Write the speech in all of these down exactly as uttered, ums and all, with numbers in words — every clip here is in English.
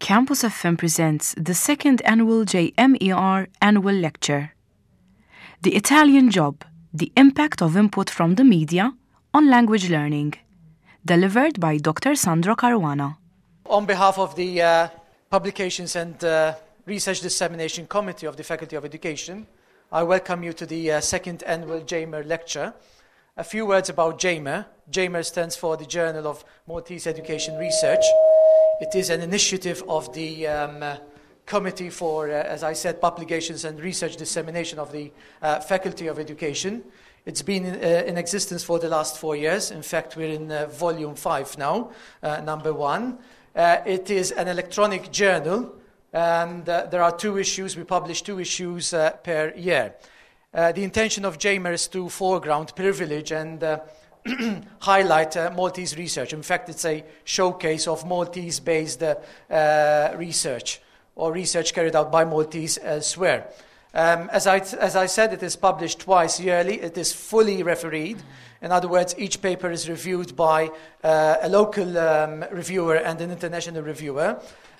Campus F M presents the second annual J M E R annual lecture. The Italian Job, the Impact of Input from the Media on Language Learning, delivered by Doctor Sandro Caruana. On behalf of the uh, Publications and uh, Research Dissemination Committee of the Faculty of Education, I welcome you to the uh, second annual J M E R lecture. A few words about J M E R. J M E R stands for the Journal of Maltese Education Research. It is an initiative of the um, uh, Committee for, uh, as I said, Publications and Research Dissemination of the uh, Faculty of Education. It's been in, uh, in existence for the last four years. In fact, we're in uh, volume five now, uh, number one. Uh, it is an electronic journal, and uh, there are two issues. We publish two issues uh, per year. Uh, the intention of J M E R is to foreground, privilege, and uh, highlight uh, Maltese research. In fact, it's a showcase of Maltese-based uh, uh, research, or research carried out by Maltese elsewhere. Um, as, I, as I said, it is published twice yearly. It is fully refereed. In other words, each paper is reviewed by uh, a local um, reviewer and an international reviewer.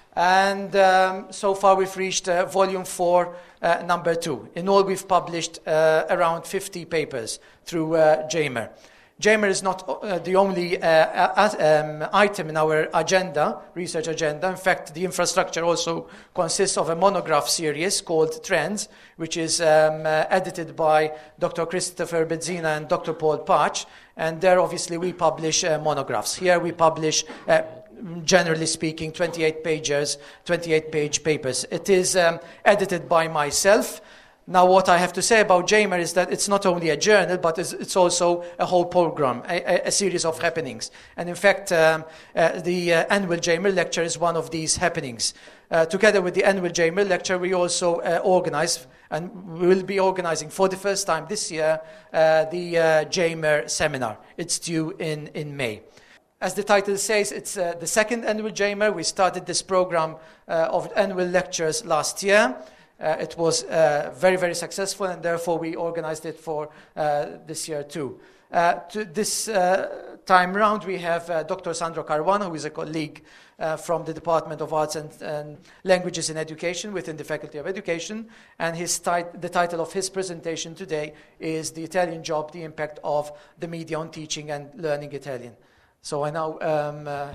And um, so far we've reached uh, volume four, uh, number two. In all, we've published uh, around fifty papers through uh, J M E R. J M E R is not uh, the only uh, um, item in our agenda, research agenda. In fact, the infrastructure also consists of a monograph series called Trends, which is um, uh, edited by Doctor Christopher Bezzina and Doctor Paul Patch. And there, obviously, we publish uh, monographs. Here we publish, uh, generally speaking, twenty-eight pages, twenty-eight page papers. It is um, edited by myself. Now, what I have to say about J M E R is that it's not only a journal, but it's, it's also a whole program, a, a series of happenings. And in fact, um, uh, the uh, annual J M E R lecture is one of these happenings. Uh, together with the annual J M E R lecture, we also uh, organize, and we will be organizing for the first time this year, uh, the uh, J M E R seminar. It's due in, in May. As the title says, it's uh, the second annual J M E R. We started this program uh, of annual lectures last year. Uh, it was uh, very, very successful, and therefore we organized it for uh, this year too. Uh, to this uh, time round, we have uh, Doctor Sandro Caruana, who is a colleague uh, from the Department of Arts and, and Languages in Education within the Faculty of Education, and his tit- the title of his presentation today is The Italian Job, the Impact of the Media on Teaching and Learning Italian. So I now um, uh,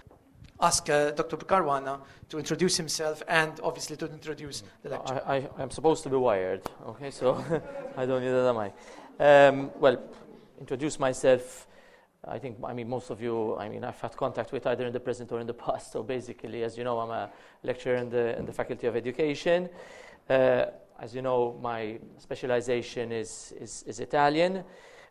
ask uh, Doctor Caruana to introduce himself and obviously to introduce the lecture. I, I, I'm supposed to be wired, okay, so I don't need another mic. Um, well, introduce myself. I think, I mean, most of you, I mean, I've had contact with either in the present or in the past. So basically, as you know, I'm a lecturer in the, in the Faculty of Education. Uh, as you know, my specialization is, is, is Italian.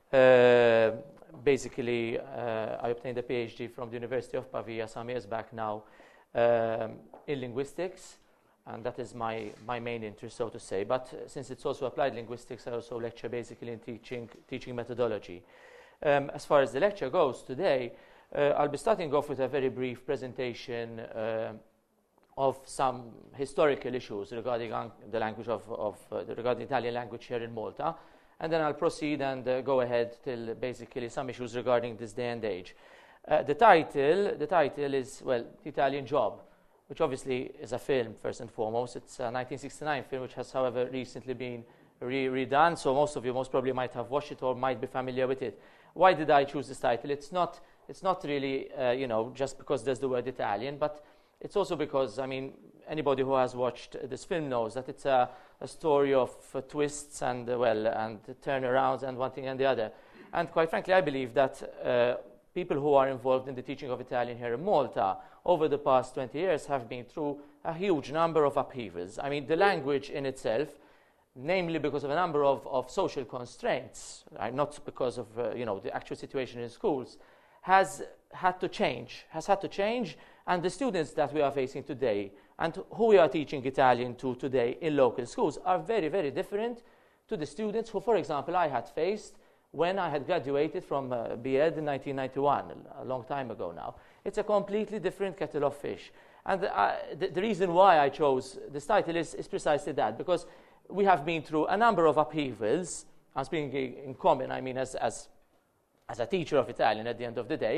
Uh, Basically, uh, I obtained a PhD from the University of Pavia some years back now um, in linguistics, and that is my, my main interest, so to say. But uh, since it's also applied linguistics, I also lecture basically in teaching, teaching methodology. Um, as far as the lecture goes today, uh, I'll be starting off with a very brief presentation uh, of some historical issues regarding un- the language of, of uh, the, regarding Italian language here in Malta. And then I'll proceed and uh, go ahead till basically some issues regarding this day and age. Uh, the title, the title is, well, The Italian Job, which obviously is a film, first and foremost. It's a nineteen sixty-nine film, which has, however, recently been re- redone. So most of you most probably might have watched it or might be familiar with it. Why did I choose this title? It's not, it's not really, uh, you know, just because there's the word Italian, but it's also because, I mean, anybody who has watched this film knows that it's a, a story of uh, twists and, uh, well, and turnarounds and one thing and the other. And quite frankly, I believe that uh, people who are involved in the teaching of Italian here in Malta over the past twenty years have been through a huge number of upheavals. I mean, the language in itself, namely because of a number of, of social constraints, right, not because of, uh, you know, the actual situation in schools, has had to change, has had to change, and the students that we are facing today and who we are teaching Italian to today in local schools are very, very different to the students who, for example, I had faced when I had graduated from uh, B Ed in nineteen ninety-one, a long time ago now. It's a completely different kettle of fish. And uh, the, the reason why I chose this title is, is precisely that, because we have been through a number of upheavals. I'm speaking in common, I mean, as, as, as a teacher of Italian at the end of the day,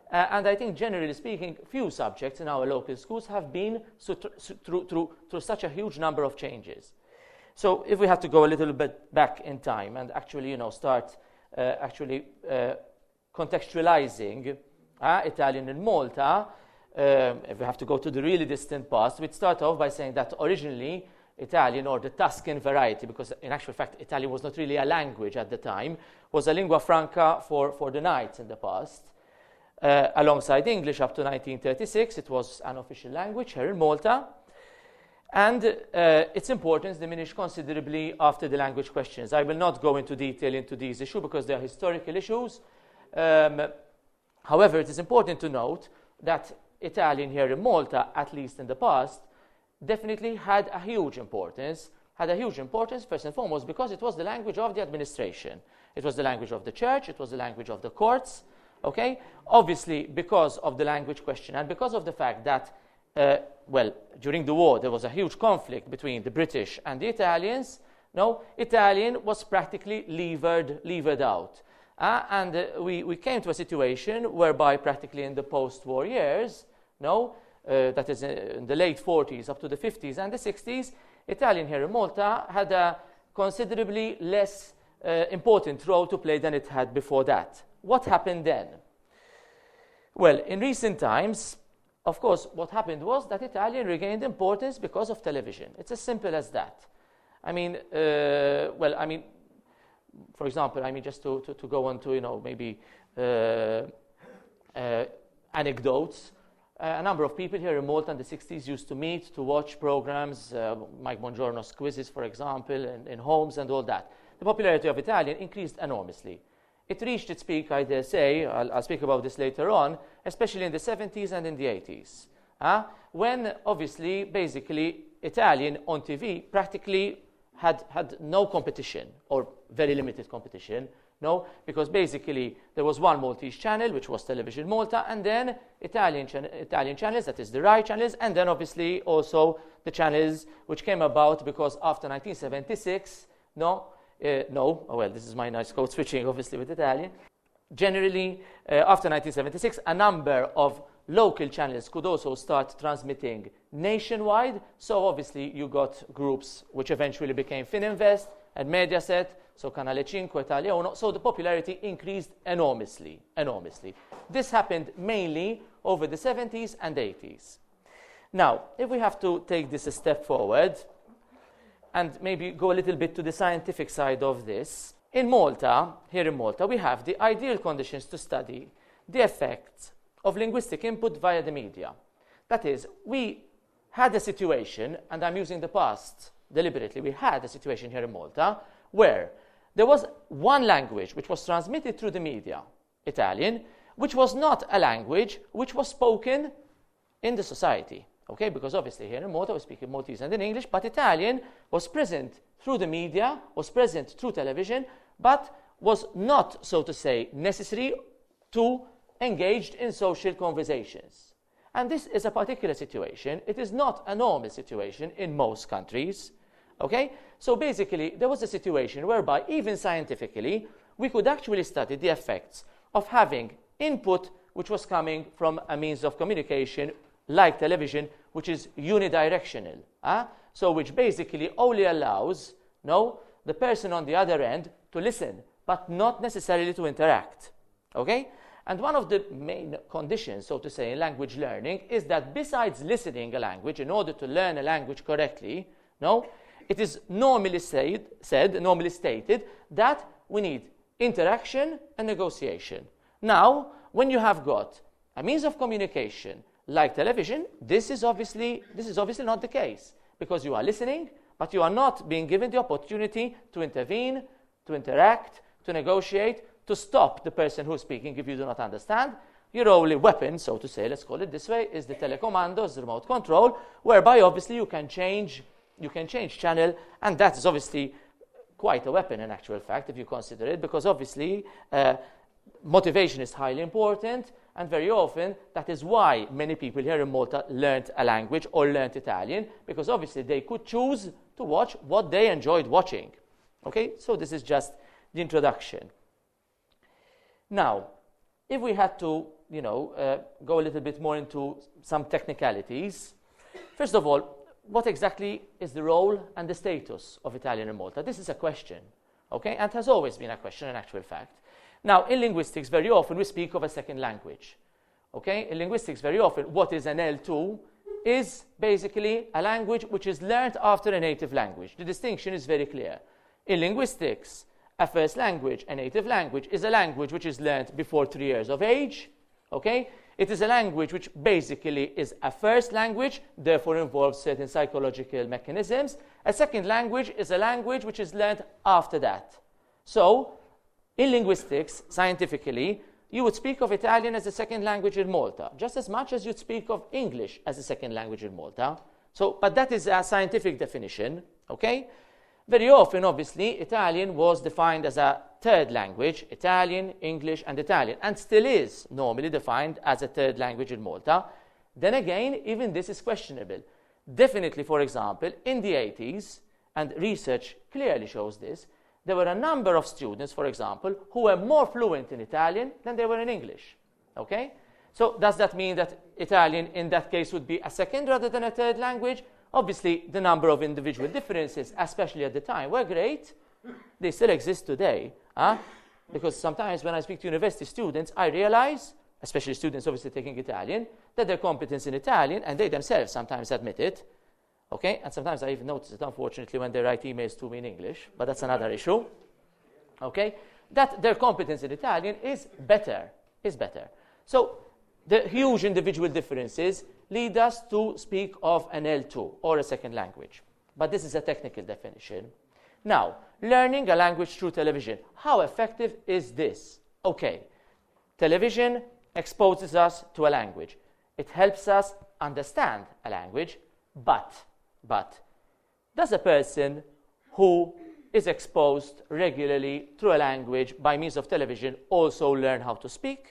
Uh, and I think, generally speaking, few subjects in our local schools have been so tr- so through, through, through such a huge number of changes. So if we have to go a little bit back in time and actually, you know, start uh, actually uh, contextualizing uh, Italian in Malta, um, if we have to go to the really distant past, we'd start off by saying that originally Italian, or the Tuscan variety, because in actual fact Italian was not really a language at the time, was a lingua franca for, for the knights in the past. Uh, alongside English up to nineteen thirty-six, it was an official language here in Malta. And uh, its importance diminished considerably after the language questions. I will not go into detail into these issues because they are historical issues. Um, however, it is important to note that Italian here in Malta, at least in the past, definitely had a huge importance, had a huge importance first and foremost because it was the language of the administration. It was the language of the church, it was the language of the courts, okay? Obviously, because of the language question and because of the fact that, uh, well, during the war there was a huge conflict between the British and the Italians, no, Italian was practically levered, levered out. Uh, and uh, we, we came to a situation whereby practically in the post-war years, no, Uh, that is in the late forties up to the fifties and the sixties, Italian here in Malta had a considerably less uh, important role to play than it had before that. What happened then? Well, in recent times, of course, what happened was that Italian regained importance because of television. It's as simple as that. I mean, uh, well, I mean, for example, I mean, just to, to, to go on to, you know, maybe uh, uh, anecdotes, Uh, a number of people here in Malta in the sixties used to meet to watch programs, uh, Mike Bongiorno's quizzes, for example, in, in homes and all that. The popularity of Italian increased enormously. It reached its peak, I dare say, I'll, I'll speak about this later on, especially in the seventies and in the eighties, uh, when obviously, basically, Italian on T V practically had, had no competition, or very limited competition. No, because basically there was one Maltese channel, which was Television Malta, and then Italian, chan- Italian channels, that is the Rai channels, and then obviously also the channels which came about because after nineteen seventy-six, no, uh, no, oh well, this is my nice code switching obviously with Italian. Generally, uh, after nineteen seventy-six, a number of local channels could also start transmitting nationwide, so obviously you got groups which eventually became Fininvest and Mediaset, so Canale five, Italia Uno, so the popularity increased enormously, enormously. This happened mainly over the seventies and eighties. Now, if we have to take this a step forward and maybe go a little bit to the scientific side of this, in Malta, here in Malta, we have the ideal conditions to study the effects of linguistic input via the media. That is, we had a situation, and I'm using the past deliberately, we had a situation here in Malta where there was one language which was transmitted through the media, Italian, which was not a language which was spoken in the society. Okay, because obviously here in Malta we speak in Maltese and in English, but Italian was present through the media, was present through television, but was not, so to say, necessary to engage in social conversations. And this is a particular situation. It is not a normal situation in most countries. Okay? So basically, there was a situation whereby, even scientifically, we could actually study the effects of having input which was coming from a means of communication like television, which is unidirectional. Huh? So which basically only allows no, the person on the other end to listen, but not necessarily to interact. Okay? And one of the main conditions, so to say, in language learning is that besides listening a language, in order to learn a language correctly, no, it is normally said, said, normally stated that we need interaction and negotiation. Now, when you have got a means of communication like television, this is obviously this is obviously not the case, because you are listening, but you are not being given the opportunity to intervene, to interact, to negotiate, to stop the person who's speaking if you do not understand. Your only weapon, so to say, let's call it this way, is the telecommandos, the remote control, whereby obviously you can change you can change channel, and that is obviously quite a weapon in actual fact if you consider it, because obviously uh, motivation is highly important, and very often that is why many people here in Malta learned a language or learned Italian, because obviously they could choose to watch what they enjoyed watching. Okay, so this is just the introduction. Now, if we had to you know, uh, go a little bit more into some technicalities. First of all, what exactly is the role and the status of Italian in Malta? This is a question, okay, and has always been a question in actual fact. Now, in linguistics, very often we speak of a second language, okay? In linguistics, very often, what is an L two is basically a language which is learned after a native language. The distinction is very clear. In linguistics, a first language, a native language, is a language which is learned before three years of age, okay? It is a language which basically is a first language, therefore involves certain psychological mechanisms. A second language is a language which is learned after that. So, in linguistics, scientifically, you would speak of Italian as a second language in Malta, just as much as you'd speak of English as a second language in Malta. So, but that is a scientific definition, okay? Very often, obviously, Italian was defined as a third language, Italian, English, and Italian, and still is normally defined as a third language in Malta. Then again, even this is questionable. Definitely, for example, in the eighties, and research clearly shows this, there were a number of students, for example, who were more fluent in Italian than they were in English, okay? So does that mean that Italian, in that case, would be a second rather than a third language? Obviously, the number of individual differences, especially at the time, were great. They still exist today. Huh? Because sometimes when I speak to university students, I realize, especially students obviously taking Italian, that their competence in Italian, and they themselves sometimes admit it, okay? And sometimes I even notice it, unfortunately, when they write emails to me in English, but that's another issue, okay? That their competence in Italian is better, is better. So the huge individual differences lead us to speak of an L two, or a second language. But this is a technical definition. Now, learning a language through television. How effective is this? Okay, television exposes us to a language. It helps us understand a language, but, but, does a person who is exposed regularly through a language by means of television also learn how to speak?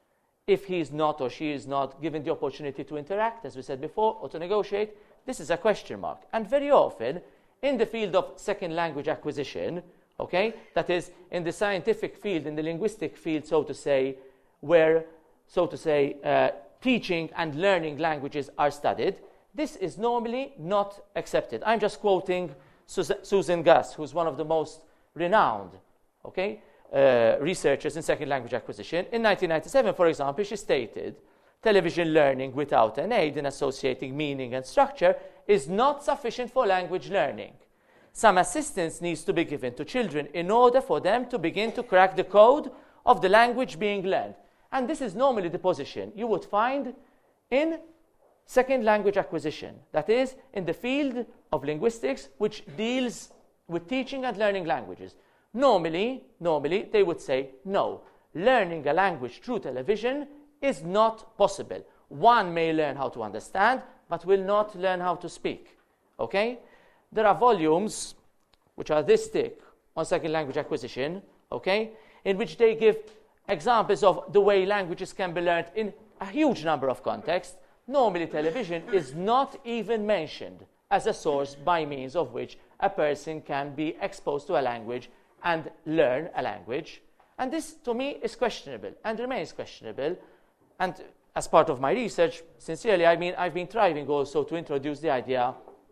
If he is not or she is not given the opportunity to interact, as we said before, or to negotiate, this is a question mark. And very often, in the field of second language acquisition, okay, that is, in the scientific field, in the linguistic field, so to say, where, so to say, uh, teaching and learning languages are studied, this is normally not accepted. I'm just quoting Sus- Susan Guss, who's one of the most renowned, okay, Uh, researchers in second language acquisition. In nineteen ninety-seven, for example, she stated, television learning without an aid in associating meaning and structure is not sufficient for language learning. Some assistance needs to be given to children in order for them to begin to crack the code of the language being learned. And this is normally the position you would find in second language acquisition, that is, in the field of linguistics, which deals with teaching and learning languages. Normally, normally, they would say, no, learning a language through television is not possible. One may learn how to understand, but will not learn how to speak, okay? There are volumes, which are this thick, on second language acquisition, okay, in which they give examples of the way languages can be learned in a huge number of contexts. Normally, television is not even mentioned as a source by means of which a person can be exposed to a language and learn a language. And this, to me, is questionable and remains questionable. And as part of my research, sincerely, I mean, I've been trying also to introduce the idea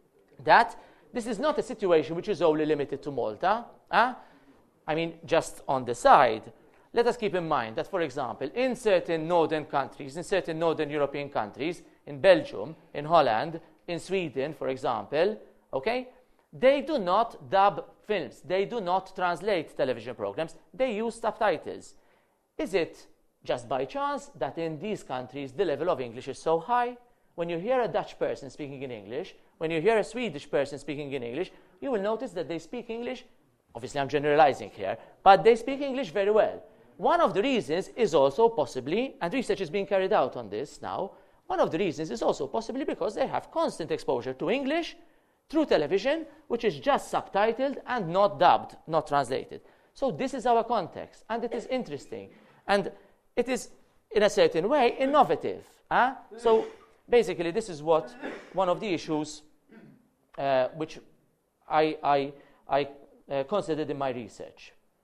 that this is not a situation which is only limited to Malta. Huh? I mean, just on the side, let us keep in mind that, for example, in certain northern countries, in certain northern European countries, in Belgium, in Holland, in Sweden, for example, okay, they do not dub films. They do not translate television programs. They use subtitles. Is it just by chance that in these countries the level of English is so high? When you hear a Dutch person speaking in English, when you hear a Swedish person speaking in English, you will notice that they speak English, obviously I'm generalizing here, but they speak English very well. One of the reasons is also possibly, and research is being carried out on this now, one of the reasons is also possibly because they have constant exposure to English through television, which is just subtitled and not dubbed, not translated. So this is our context, and it is interesting. And it is, in a certain way, innovative. Huh? So basically, this is what one of the issues uh, which I, I, I uh, considered in my research.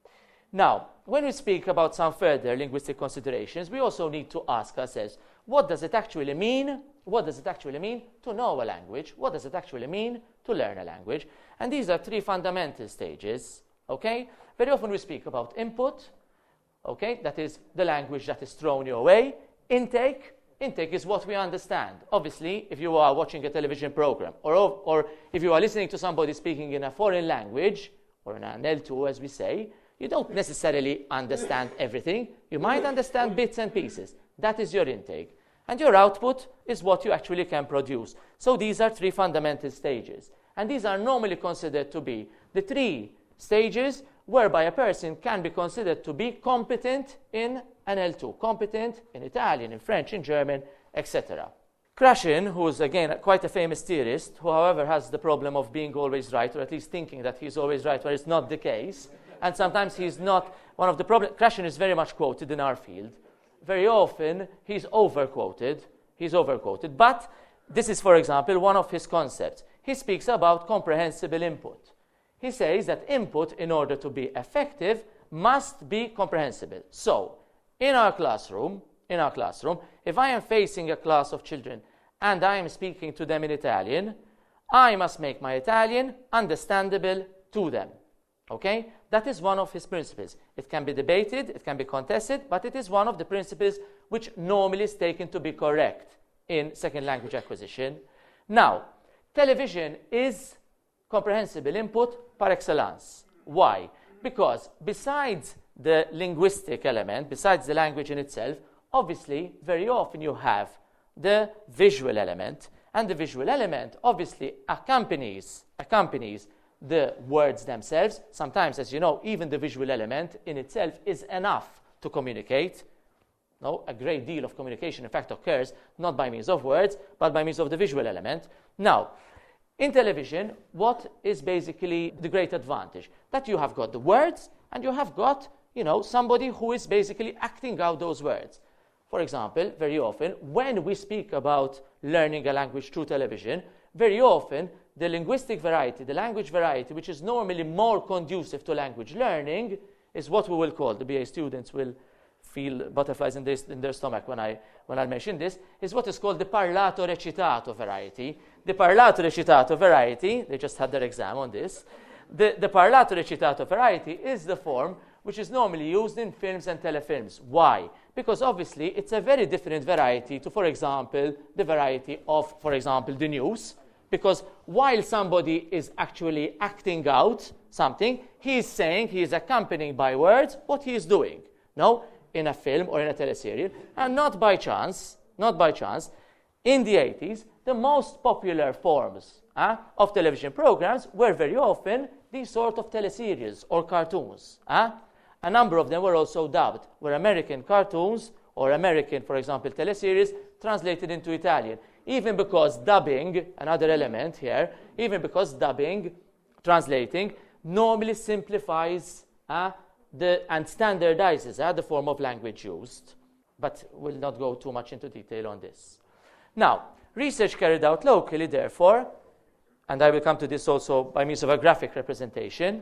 Now, when we speak about some further linguistic considerations, we also need to ask ourselves, what does it actually mean? What does it actually mean to know a language? What does it actually mean to learn a language? And these are three fundamental stages, okay? Very often we speak about input, okay? That is the language that is thrown your way. Intake. Intake is what we understand. Obviously, if you are watching a television program, or, or if you are listening to somebody speaking in a foreign language, or in an L two, as we say, you don't necessarily understand everything. You might understand bits and pieces. That is your intake. And your output is what you actually can produce. So these are three fundamental stages. And these are normally considered to be the three stages whereby a person can be considered to be competent in an L two, competent in Italian, in French, in German, et cetera. Krashen, who is again quite a famous theorist, who however has the problem of being always right, or at least thinking that he's always right, where it's not the case, and sometimes he's not. One of the problems, Krashen is very much quoted in our field. Very often he's overquoted, he's overquoted, but this is, for example, one of his concepts. He speaks about comprehensible input. He says that input, in order to be effective, must be comprehensible. So, in our classroom, in our classroom, if I am facing a class of children and I am speaking to them in Italian, I must make my Italian understandable to them. Okay? That is one of his principles. It can be debated, it can be contested, but it is one of the principles which normally is taken to be correct in second language acquisition. Now, television is comprehensible input par excellence. Why? Because besides the linguistic element, besides the language in itself, obviously, very often you have the visual element, and the visual element obviously accompanies, accompanies the words themselves. Sometimes, as you know, even the visual element in itself is enough to communicate. No, a great deal of communication, in fact, occurs not by means of words, but by means of the visual element. Now, in television, what is basically the great advantage? That you have got the words, and you have got, you know, somebody who is basically acting out those words. For example, very often, when we speak about learning a language through television, very often, the linguistic variety, the language variety, which is normally more conducive to language learning, is what we will call, the B A students will feel butterflies in, this, in their stomach when I, when I mention this, is what is called the parlato recitato variety. The parlato recitato variety, they just had their exam on this, the, the parlato recitato variety is the form which is normally used in films and telefilms. Why? Because obviously it's a very different variety to, for example, the variety of, for example, the news. Because while somebody is actually acting out something, he is saying, he is accompanying by words what he is doing. No? In a film or in a teleserial. And not by chance, not by chance, in the eighties, the most popular forms uh, of television programs were very often these sort of teleserials or cartoons. Uh? A number of them were also dubbed, were American cartoons or American, for example, teleseries translated into Italian. Even because dubbing, another element here, even because dubbing, translating, normally simplifies uh, the, and standardizes uh, the form of language used. But we'll not go too much into detail on this. Now, research carried out locally, therefore, and I will come to this also by means of a graphic representation,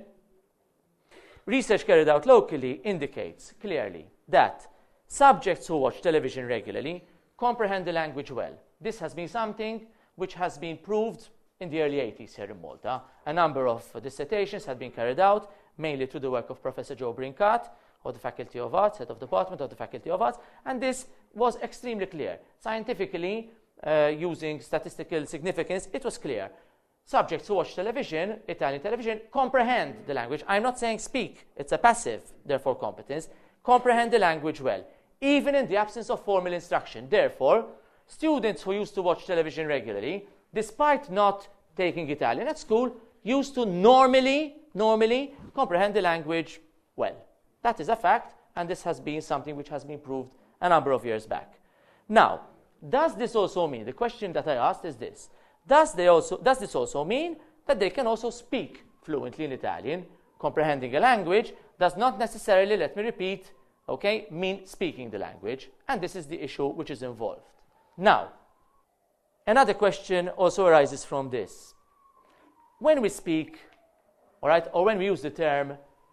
research carried out locally indicates clearly that subjects who watch television regularly comprehend the language well. This has been something which has been proved in the early eighties here in Malta. A number of dissertations had been carried out, mainly through the work of Professor Joe Brincat of the Faculty of Arts, head of department of the Faculty of Arts, and this was extremely clear. Scientifically, uh, using statistical significance, it was clear. Subjects who watch television, Italian television, comprehend the language. I'm not saying speak, it's a passive, therefore competence, comprehend the language well, even in the absence of formal instruction. Therefore, students who used to watch television regularly, despite not taking Italian at school, used to normally, normally comprehend the language well. That is a fact, and this has been something which has been proved a number of years back. Now, does this also mean, the question that I asked is this, does, they also, does this also mean that they can also speak fluently in Italian? Comprehending a language does not necessarily, let me repeat, okay, mean speaking the language, and this is the issue which is involved. Now, another question also arises from this. When we speak, all right, or when we use the term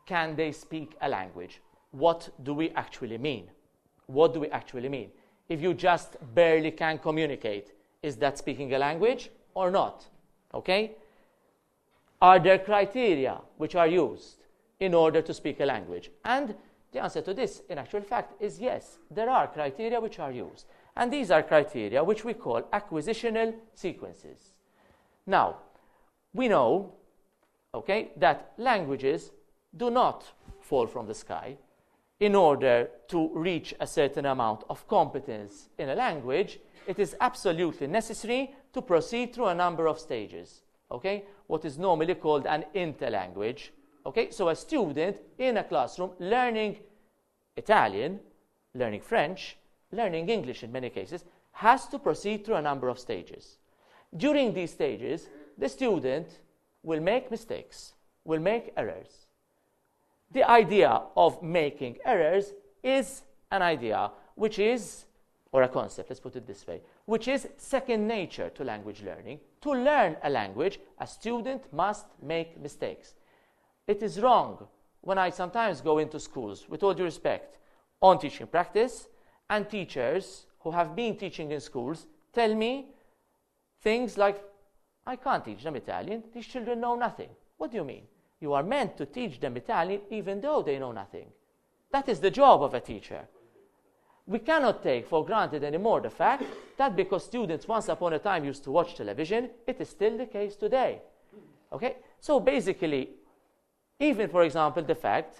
can they speak a language? What do we actually mean? What do we actually mean? If you just barely can communicate, is that speaking a language or not? Okay? Are there criteria which are used in order to speak a language? And the answer to this, in actual fact, is yes. There are criteria which are used. And these are criteria which we call acquisitional sequences. Now, we know, okay, that languages do not fall from the sky. In order to reach a certain amount of competence in a language, it is absolutely necessary to proceed through a number of stages, okay? What is normally called an interlanguage, okay? So a student in a classroom learning Italian, learning French, learning English in many cases, has to proceed through a number of stages. During these stages, the student will make mistakes, will make errors. The idea of making errors is an idea which is, or a concept, let's put it this way, which is second nature to language learning. To learn a language, a student must make mistakes. It is wrong when I sometimes go into schools, with all due respect, on teaching practice, and teachers who have been teaching in schools tell me things like, I can't teach them Italian, these children know nothing. What do you mean? You are meant to teach them Italian even though they know nothing. That is the job of a teacher. We cannot take for granted anymore the fact that because students once upon a time used to watch television, it is still the case today. Okay? So basically, even for example, the fact,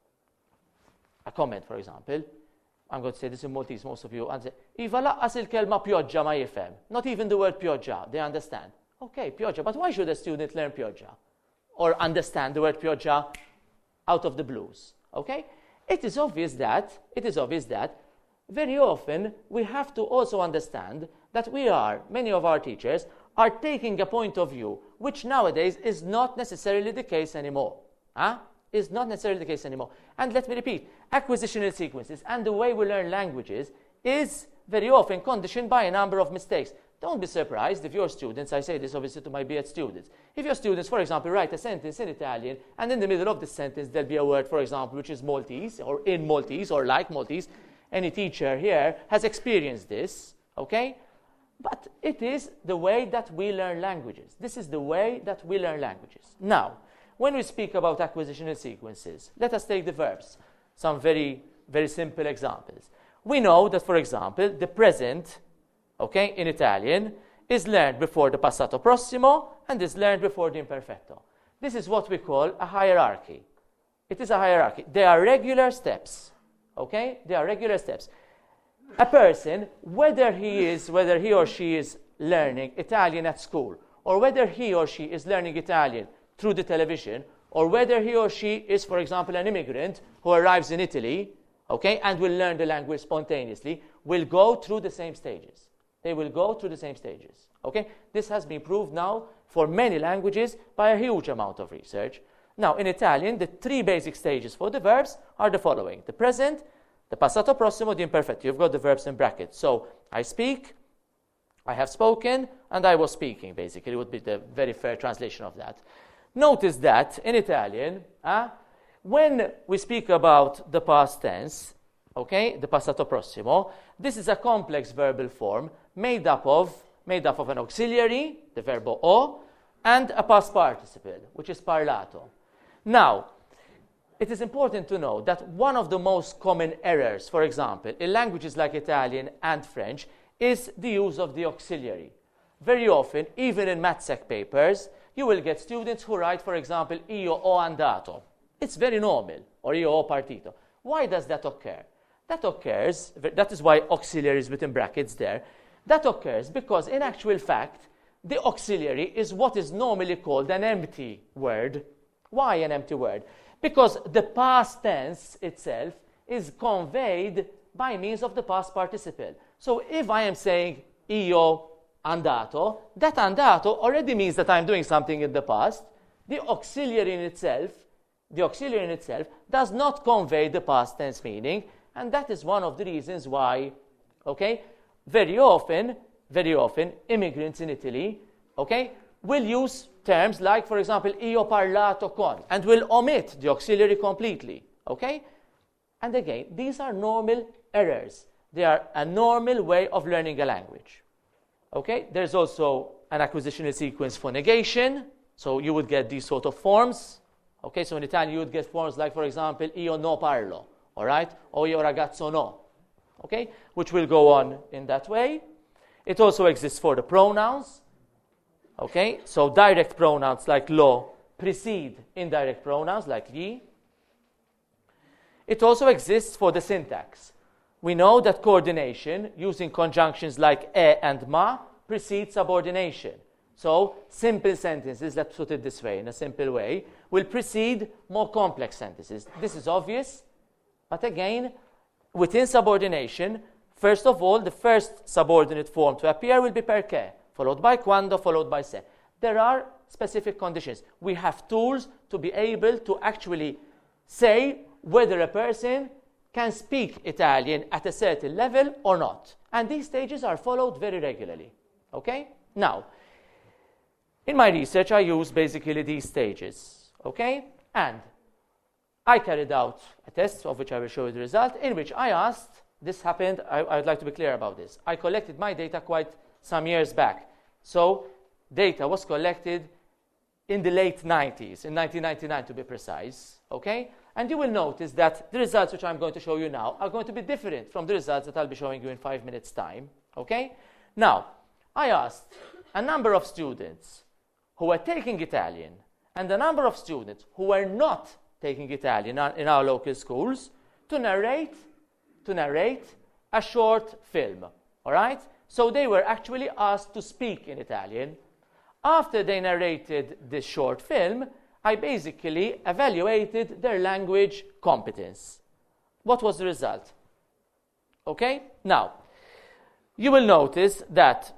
a comment for example, I'm going to say this in Maltese, most of you answer, Iva laqqas il-kelma pjoġġa ma jifhem. Not even the word pjoġġa, they understand. Okay, pjoġġa, but why should a student learn pjoġġa? Or understand the word pjoġġa out of the blues, okay? It is obvious that, it is obvious that very often we have to also understand that we are, many of our teachers, are taking a point of view which nowadays is not necessarily the case anymore. Huh? Is not necessarily the case anymore. And let me repeat, acquisitional sequences and the way we learn languages is very often conditioned by a number of mistakes. Don't be surprised if your students, I say this obviously to my B Ed students, if your students, for example, write a sentence in Italian and in the middle of the sentence there'll be a word, for example, which is Maltese or in Maltese or like Maltese. Any teacher here has experienced this, okay? But it is the way that we learn languages. This is the way that we learn languages. Now, when we speak about acquisitional sequences, let us take the verbs, some very, very simple examples. We know that, for example, the present, okay, in Italian, is learned before the passato prossimo and is learned before the imperfetto. This is what we call a hierarchy. It is a hierarchy. They are regular steps, okay? They are regular steps. A person, whether he is, whether he or she is learning Italian at school, or whether he or she is learning Italian through the television, or whether he or she is, for example, an immigrant who arrives in Italy, okay, and will learn the language spontaneously, will go through the same stages. They will go through the same stages, okay? This has been proved now for many languages by a huge amount of research. Now, in Italian, the three basic stages for the verbs are the following. The present, the passato prossimo, the imperfetto. You've got the verbs in brackets. So, I speak, I have spoken, and I was speaking, basically, would be the very fair translation of that. Notice that in Italian, uh, when we speak about the past tense, okay, the passato prossimo, this is a complex verbal form made up of, made up of an auxiliary, the verbo o, and a past participle, which is parlato. Now, it is important to know that one of the most common errors, for example, in languages like Italian and French, is the use of the auxiliary. Very often, even in MathSec papers, you will get students who write, for example, io ho andato. It's very normal, or io ho partito. Why does that occur? That occurs, that is why auxiliary is within brackets there. That occurs because, in actual fact, the auxiliary is what is normally called an empty word. Why an empty word? Because the past tense itself is conveyed by means of the past participle. So if I am saying io andato, that andato already means that I'm doing something in the past. The auxiliary in itself, the auxiliary in itself does not convey the past tense meaning, and that is one of the reasons why, okay, very often, very often, immigrants in Italy, okay, will use terms like, for example, io parlato con, and will omit the auxiliary completely, okay? And again, these are normal errors. They are a normal way of learning a language, okay? There's also an acquisitional sequence for negation, so you would get these sort of forms, okay? So in Italian, you would get forms like, for example, io no parlo, all right? O io ragazzo no, okay? Which will go on in that way. It also exists for the pronouns, okay? So direct pronouns like lo precede indirect pronouns like gli. It also exists for the syntax. We know that coordination using conjunctions like e and ma precedes subordination. So simple sentences, let's put it this way, in a simple way, will precede more complex sentences. This is obvious, but again, within subordination, first of all, the first subordinate form to appear will be perché, followed by quando, followed by se. There are specific conditions. We have tools to be able to actually say whether a person can speak Italian at a certain level or not. And these stages are followed very regularly. Okay? Now, in my research, I use basically these stages. Okay? And I carried out a test, of which I will show you the result, in which I asked, this happened, I, I would like to be clear about this. I collected my data quite some years back. So data was collected in the late nineties, in nineteen ninety-nine to be precise. Okay? And you will notice that the results which I'm going to show you now are going to be different from the results that I'll be showing you in five minutes' time. Okay? Now, I asked a number of students who were taking Italian and a number of students who were not taking Italian in our local schools to narrate to narrate a short film, all right? So they were actually asked to speak in Italian. After they narrated this short film, I basically evaluated their language competence. What was the result? Okay? Now, you will notice that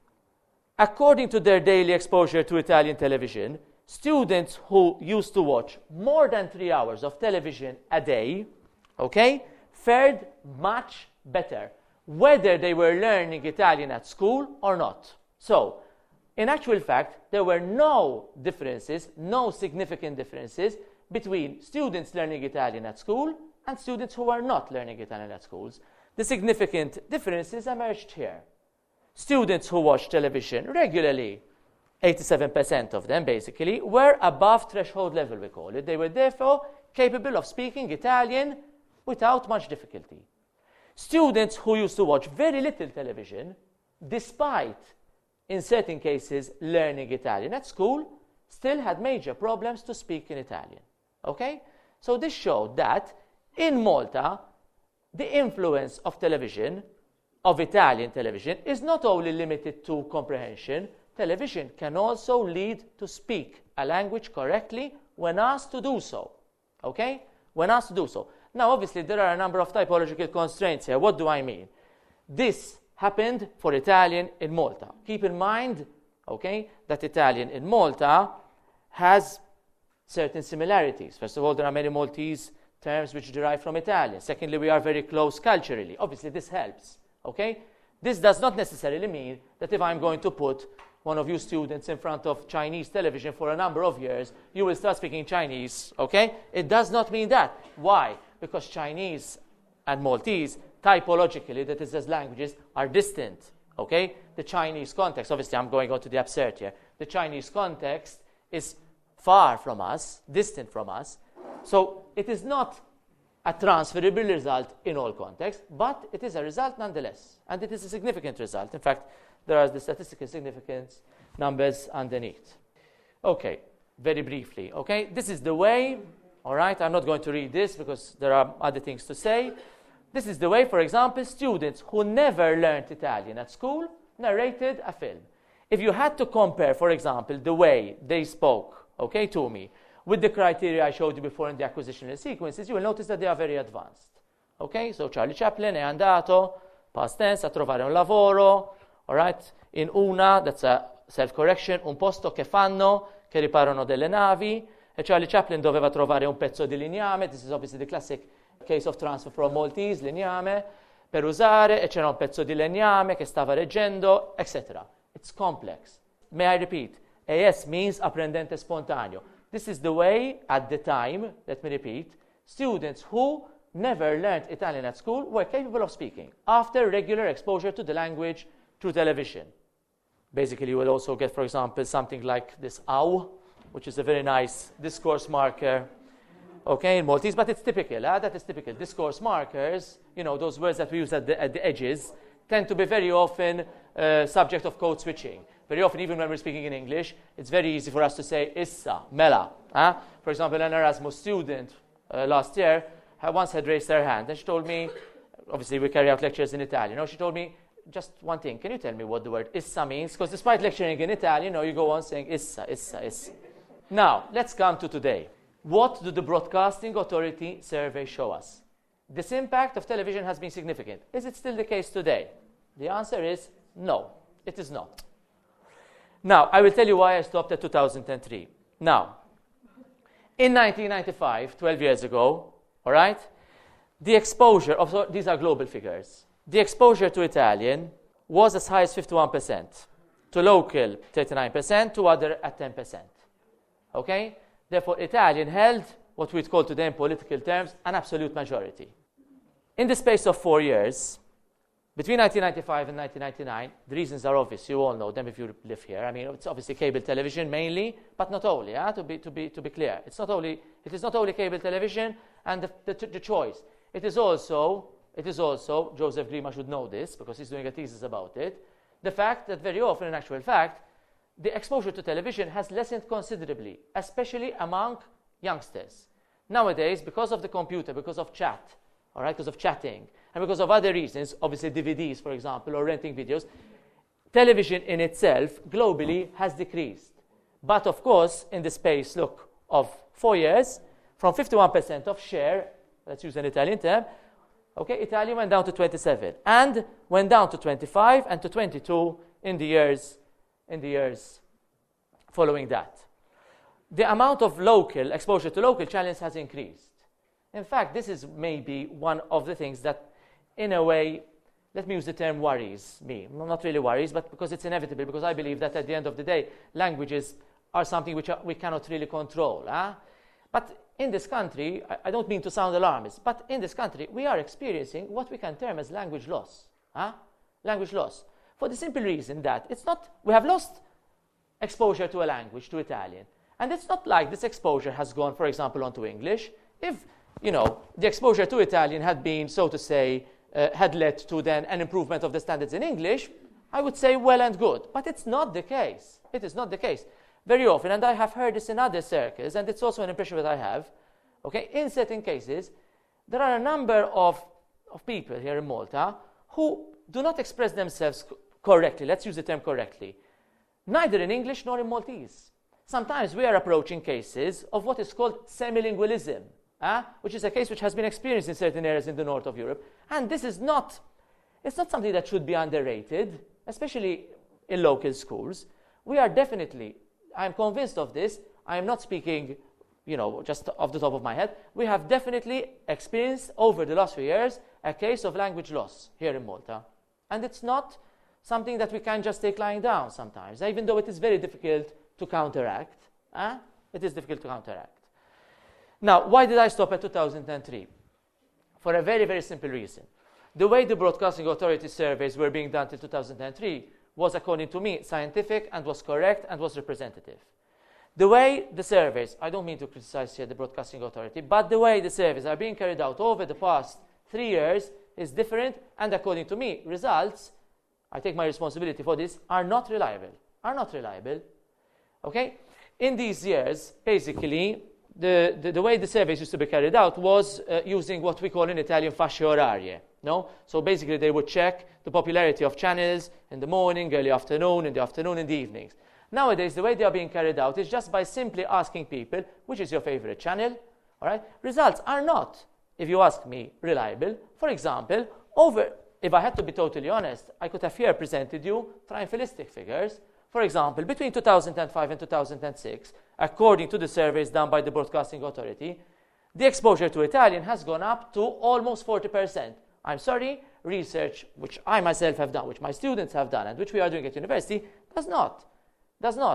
according to their daily exposure to Italian television, students who used to watch more than three hours of television a day, okay, fared much better, whether they were learning Italian at school or not. So, in actual fact, there were no differences, no significant differences between students learning Italian at school and students who were not learning Italian at schools. The significant differences emerged here. Students who watch television regularly, eighty-seven percent of them basically, were above threshold level, we call it. They were therefore capable of speaking Italian without much difficulty. Students who used to watch very little television, despite, in certain cases, learning Italian at school, still had major problems to speak in Italian. Okay? So this showed that in Malta, the influence of television, of Italian television, is not only limited to comprehension. Television can also lead to speak a language correctly when asked to do so. Okay? When asked to do so. Now, obviously, there are a number of typological constraints here. What do I mean? This happened for Italian in Malta. Keep in mind, okay, that Italian in Malta has certain similarities. First of all, there are many Maltese terms which derive from Italian. Secondly, we are very close culturally. Obviously, this helps, okay? This does not necessarily mean that if I'm going to put one of you students in front of Chinese television for a number of years, you will start speaking Chinese, okay? It does not mean that. Why? Because Chinese and Maltese, typologically, that is as languages, are distant, okay? The Chinese context, obviously I'm going on to the absurd here, the Chinese context is far from us, distant from us, so it is not a transferable result in all contexts, but it is a result nonetheless, and it is a significant result. In fact, there are the statistical significance numbers underneath. Okay, very briefly, okay? This is the way, all right? I'm not going to read this because there are other things to say. This is the way, for example, students who never learned Italian at school narrated a film. If you had to compare, for example, the way they spoke, okay, to me, with the criteria I showed you before in the acquisitional sequences, you will notice that they are very advanced. Okay, so Charlie Chaplin è andato, past tense, a trovare un lavoro, all right? In una, that's a self-correction, un posto che fanno, che riparano delle navi, e Charlie Chaplin doveva trovare un pezzo di ligname, this is obviously the classic case of transfer from Maltese, ligname, per usare, e c'era un pezzo di legname che stava reggendo, et cetera. It's complex. May I repeat? A S means apprendente spontaneo. This is the way, at the time, let me repeat, students who never learned Italian at school were capable of speaking after regular exposure to the language through television. Basically, you will also get, for example, something like this au, which is a very nice discourse marker, okay, in Maltese, but it's typical, huh? That is typical. Discourse markers, you know, those words that we use at the, at the edges, tend to be very often uh, subject of code switching. Very often, even when we're speaking in English, it's very easy for us to say issa, mela. Huh? For example, an Erasmus student uh, last year had once had raised her hand, and she told me, obviously we carry out lectures in Italian, you know, she told me, just one thing, can you tell me what the word issa means? Because despite lecturing in Italian, you know, you go on saying issa, issa, issa. Now, let's come to today. What do the Broadcasting Authority survey show us? This impact of television has been significant. Is it still the case today? The answer is no, it is not. Now, I will tell you why I stopped at two thousand three. Now, in nineteen ninety-five, twelve years ago, all right, the exposure of, so these are global figures, the exposure to Italian was as high as fifty-one percent, to local thirty-nine percent, to other at ten percent. Okay? Therefore, Italian held what we'd call today in political terms an absolute majority. In the space of four years, between nineteen ninety-five and nineteen ninety-nine, the reasons are obvious. You all know them if you live here. I mean, it's obviously cable television mainly, but not only. Huh? To be to be to be clear, it's not only. It is not only cable television and the, the, the choice. It is also. It is also. Joseph Grima should know this because he's doing a thesis about it. The fact that very often, in actual fact, the exposure to television has lessened considerably, especially among youngsters. Nowadays, because of the computer, because of chat, all right, because of chatting, and because of other reasons, obviously D V Ds, for example, or renting videos, television in itself, globally, has decreased. But of course, in the space, look, of four years, from fifty-one percent of share, let's use an Italian term, okay, Italian went down to twenty-seven, and went down to twenty-five and to twenty-two in the years in the years following that. The amount of local exposure to local channels has increased. In fact, this is maybe one of the things that, in a way, let me use the term worries me. Not really worries, but because it's inevitable, because I believe that at the end of the day, languages are something which are, we cannot really control. Huh? But in this country, I, I don't mean to sound alarmist, but in this country, we are experiencing what we can term as language loss. Huh? Language loss. For the simple reason that it's not, we have lost exposure to a language, to Italian. And it's not like this exposure has gone, for example, onto English. If, you know, the exposure to Italian had been, so to say, uh, had led to then an improvement of the standards in English, I would say well and good. But it's not the case. It is not the case. Very often, and I have heard this in other circles, and it's also an impression that I have, okay, in certain cases, there are a number of, of people here in Malta who do not express themselves correctly, let's use the term correctly, neither in English nor in Maltese. Sometimes we are approaching cases of what is called semilingualism, uh, which is a case which has been experienced in certain areas in the north of Europe. And this is not, it's not something that should be underrated, especially in local schools. We are definitely, I'm convinced of this, I am not speaking, you know, just off the top of my head. We have definitely experienced over the last few years a case of language loss here in Malta. And it's not something that we can just take lying down sometimes, even though it is very difficult to counteract. Eh? It is difficult to counteract. Now, why did I stop at two thousand three? For a very, very simple reason. The way the Broadcasting Authority surveys were being done till two thousand three was, according to me, scientific and was correct and was representative. The way the surveys, I don't mean to criticize here the Broadcasting Authority, but the way the surveys are being carried out over the past three years is different, and according to me, results, I take my responsibility for this, are not reliable. Are not reliable. Okay? In these years, basically, the, the, the way the surveys used to be carried out was uh, using what we call in Italian fasce orarie. No? So basically, they would check the popularity of channels in the morning, early afternoon, in the afternoon, in the evenings. Nowadays, the way they are being carried out is just by simply asking people, which is your favorite channel? All right? Results are not, if you ask me, reliable. For example, over, if I had to be totally honest, I could have here presented you triumphalistic figures. For example, between two thousand five and two thousand six, according to the surveys done by the Broadcasting Authority, the exposure to Italian has gone up to almost forty percent. I'm sorry, research which I myself have done, which my students have done, and which we are doing at university, does not. Does not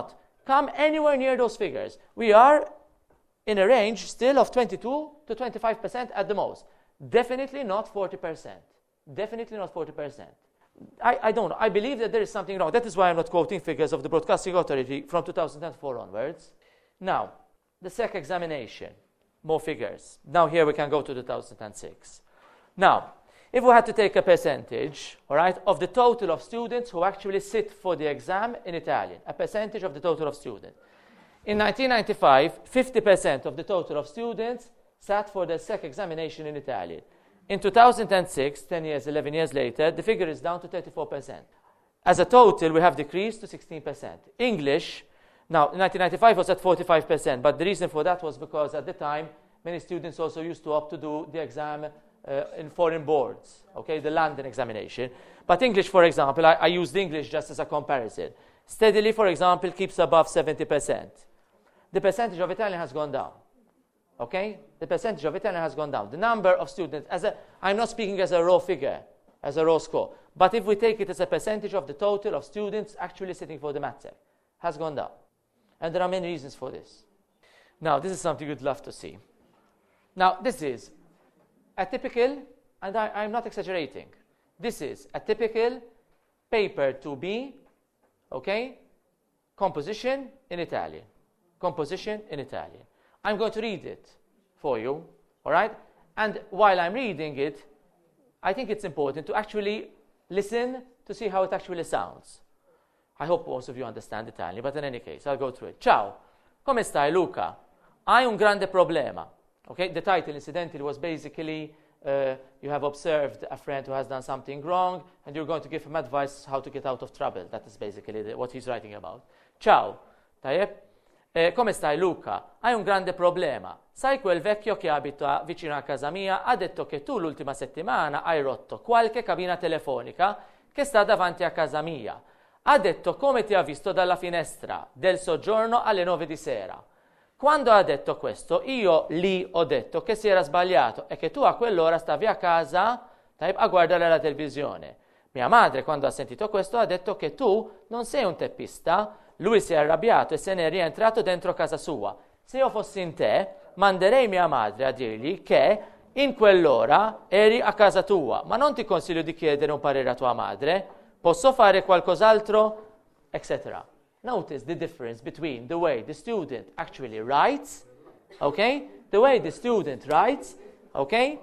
come anywhere near those figures. We are in a range still of twenty-two to twenty-five percent at the most. Definitely not forty percent. Definitely not forty percent. I, I don't know. I believe that there is something wrong. That is why I'm not quoting figures of the Broadcasting Authority from two thousand four onwards. Now, the S E C examination. More figures. Now here we can go to two thousand six. Now, if we had to take a percentage, all right, of the total of students who actually sit for the exam in Italian, a percentage of the total of students. In nineteen ninety-five, fifty percent of the total of students sat for the S E C examination in Italian. In two thousand six, ten years, eleven years later, the figure is down to thirty-four percent. As a total, we have decreased to sixteen percent. English, now, in nineteen ninety-five was at forty-five percent, but the reason for that was because at the time, many students also used to opt to do the exam uh, in foreign boards, okay, the London examination. But English, for example, I, I used English just as a comparison. Steadily, for example, keeps above seventy percent. The percentage of Italian has gone down, okay? The percentage of Italian has gone down. The number of students, as a, I'm not speaking as a raw figure, as a raw score, but if we take it as a percentage of the total of students actually sitting for the maths, has gone down. And there are many reasons for this. Now, this is something you'd love to see. Now, this is a typical, and I, I'm not exaggerating, this is a typical paper to be, okay, composition in Italian. Composition in Italian. I'm going to read it for you, all right? And while I'm reading it, I think it's important to actually listen to see how it actually sounds. I hope most of you understand Italian, but in any case, I'll go through it. Ciao, come stai Luca? Hai un grande problema. Okay, the title incidentally was basically uh, you have observed a friend who has done something wrong and you're going to give him advice how to get out of trouble. That is basically the, what he's writing about. Ciao, Tayyip. Eh, come stai Luca? Hai un grande problema. Sai quel vecchio che abita vicino a casa mia ha detto che tu l'ultima settimana hai rotto qualche cabina telefonica che sta davanti a casa mia. Ha detto come ti ha visto dalla finestra del soggiorno alle nove di sera. Quando ha detto questo, io lì ho detto che si era sbagliato e che tu a quell'ora stavi a casa a guardare la televisione. Mia madre, quando ha sentito questo, ha detto che tu non sei un teppista. Lui si è arrabbiato e se ne è rientrato dentro casa sua. Se io fossi in te, manderei mia madre a dirgli che in quell'ora eri a casa tua, ma non ti consiglio di chiedere un parere a tua madre. Posso fare qualcos'altro? Etc. Notice the difference between the way the student actually writes, okay? The way the student writes, okay?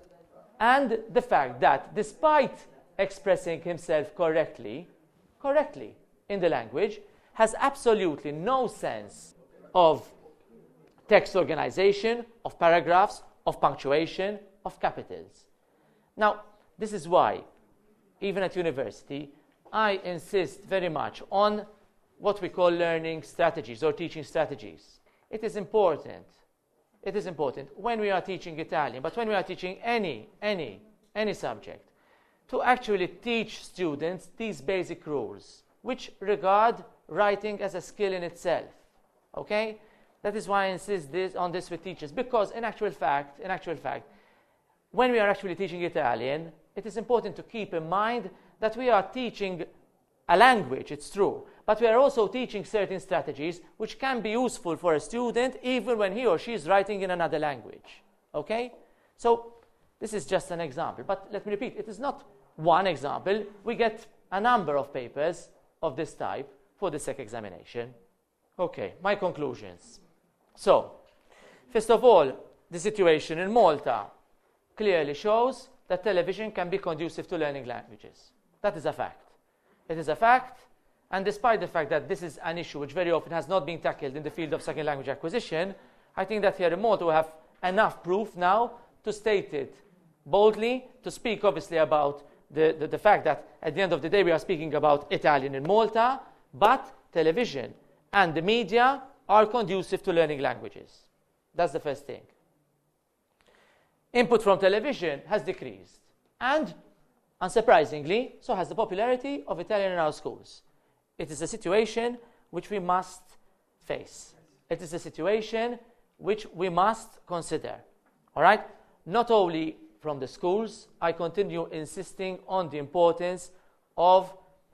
And the fact that despite expressing himself correctly, correctly in the language, has absolutely no sense of text organization, of paragraphs, of punctuation, of capitals. Now, this is why, even at university, I insist very much on what we call learning strategies or teaching strategies. It is important. It is important when we are teaching Italian, but when we are teaching any, any, any subject, to actually teach students these basic rules, which regard writing as a skill in itself. Okay? That is why I insist this, on this with teachers, because in actual fact, in actual fact, when we are actually teaching Italian, it is important to keep in mind that we are teaching a language, it's true, but we are also teaching certain strategies which can be useful for a student even when he or she is writing in another language. Okay? So this is just an example, but let me repeat, it is not one example. We get a number of papers of this type for the S E C examination. Okay, my conclusions. So, first of all, the situation in Malta clearly shows that television can be conducive to learning languages. That is a fact. It is a fact, and despite the fact that this is an issue which very often has not been tackled in the field of second language acquisition, I think that here in Malta we have enough proof now to state it boldly, to speak obviously about the, the, the fact that at the end of the day we are speaking about Italian in Malta, but television and the media are conducive to learning languages. That's the first thing. Input from television has decreased. And, unsurprisingly, so has the popularity of Italian in our schools. It is a situation which we must face. It is a situation which we must consider. All right? Not only from the schools, I continue insisting on the importance of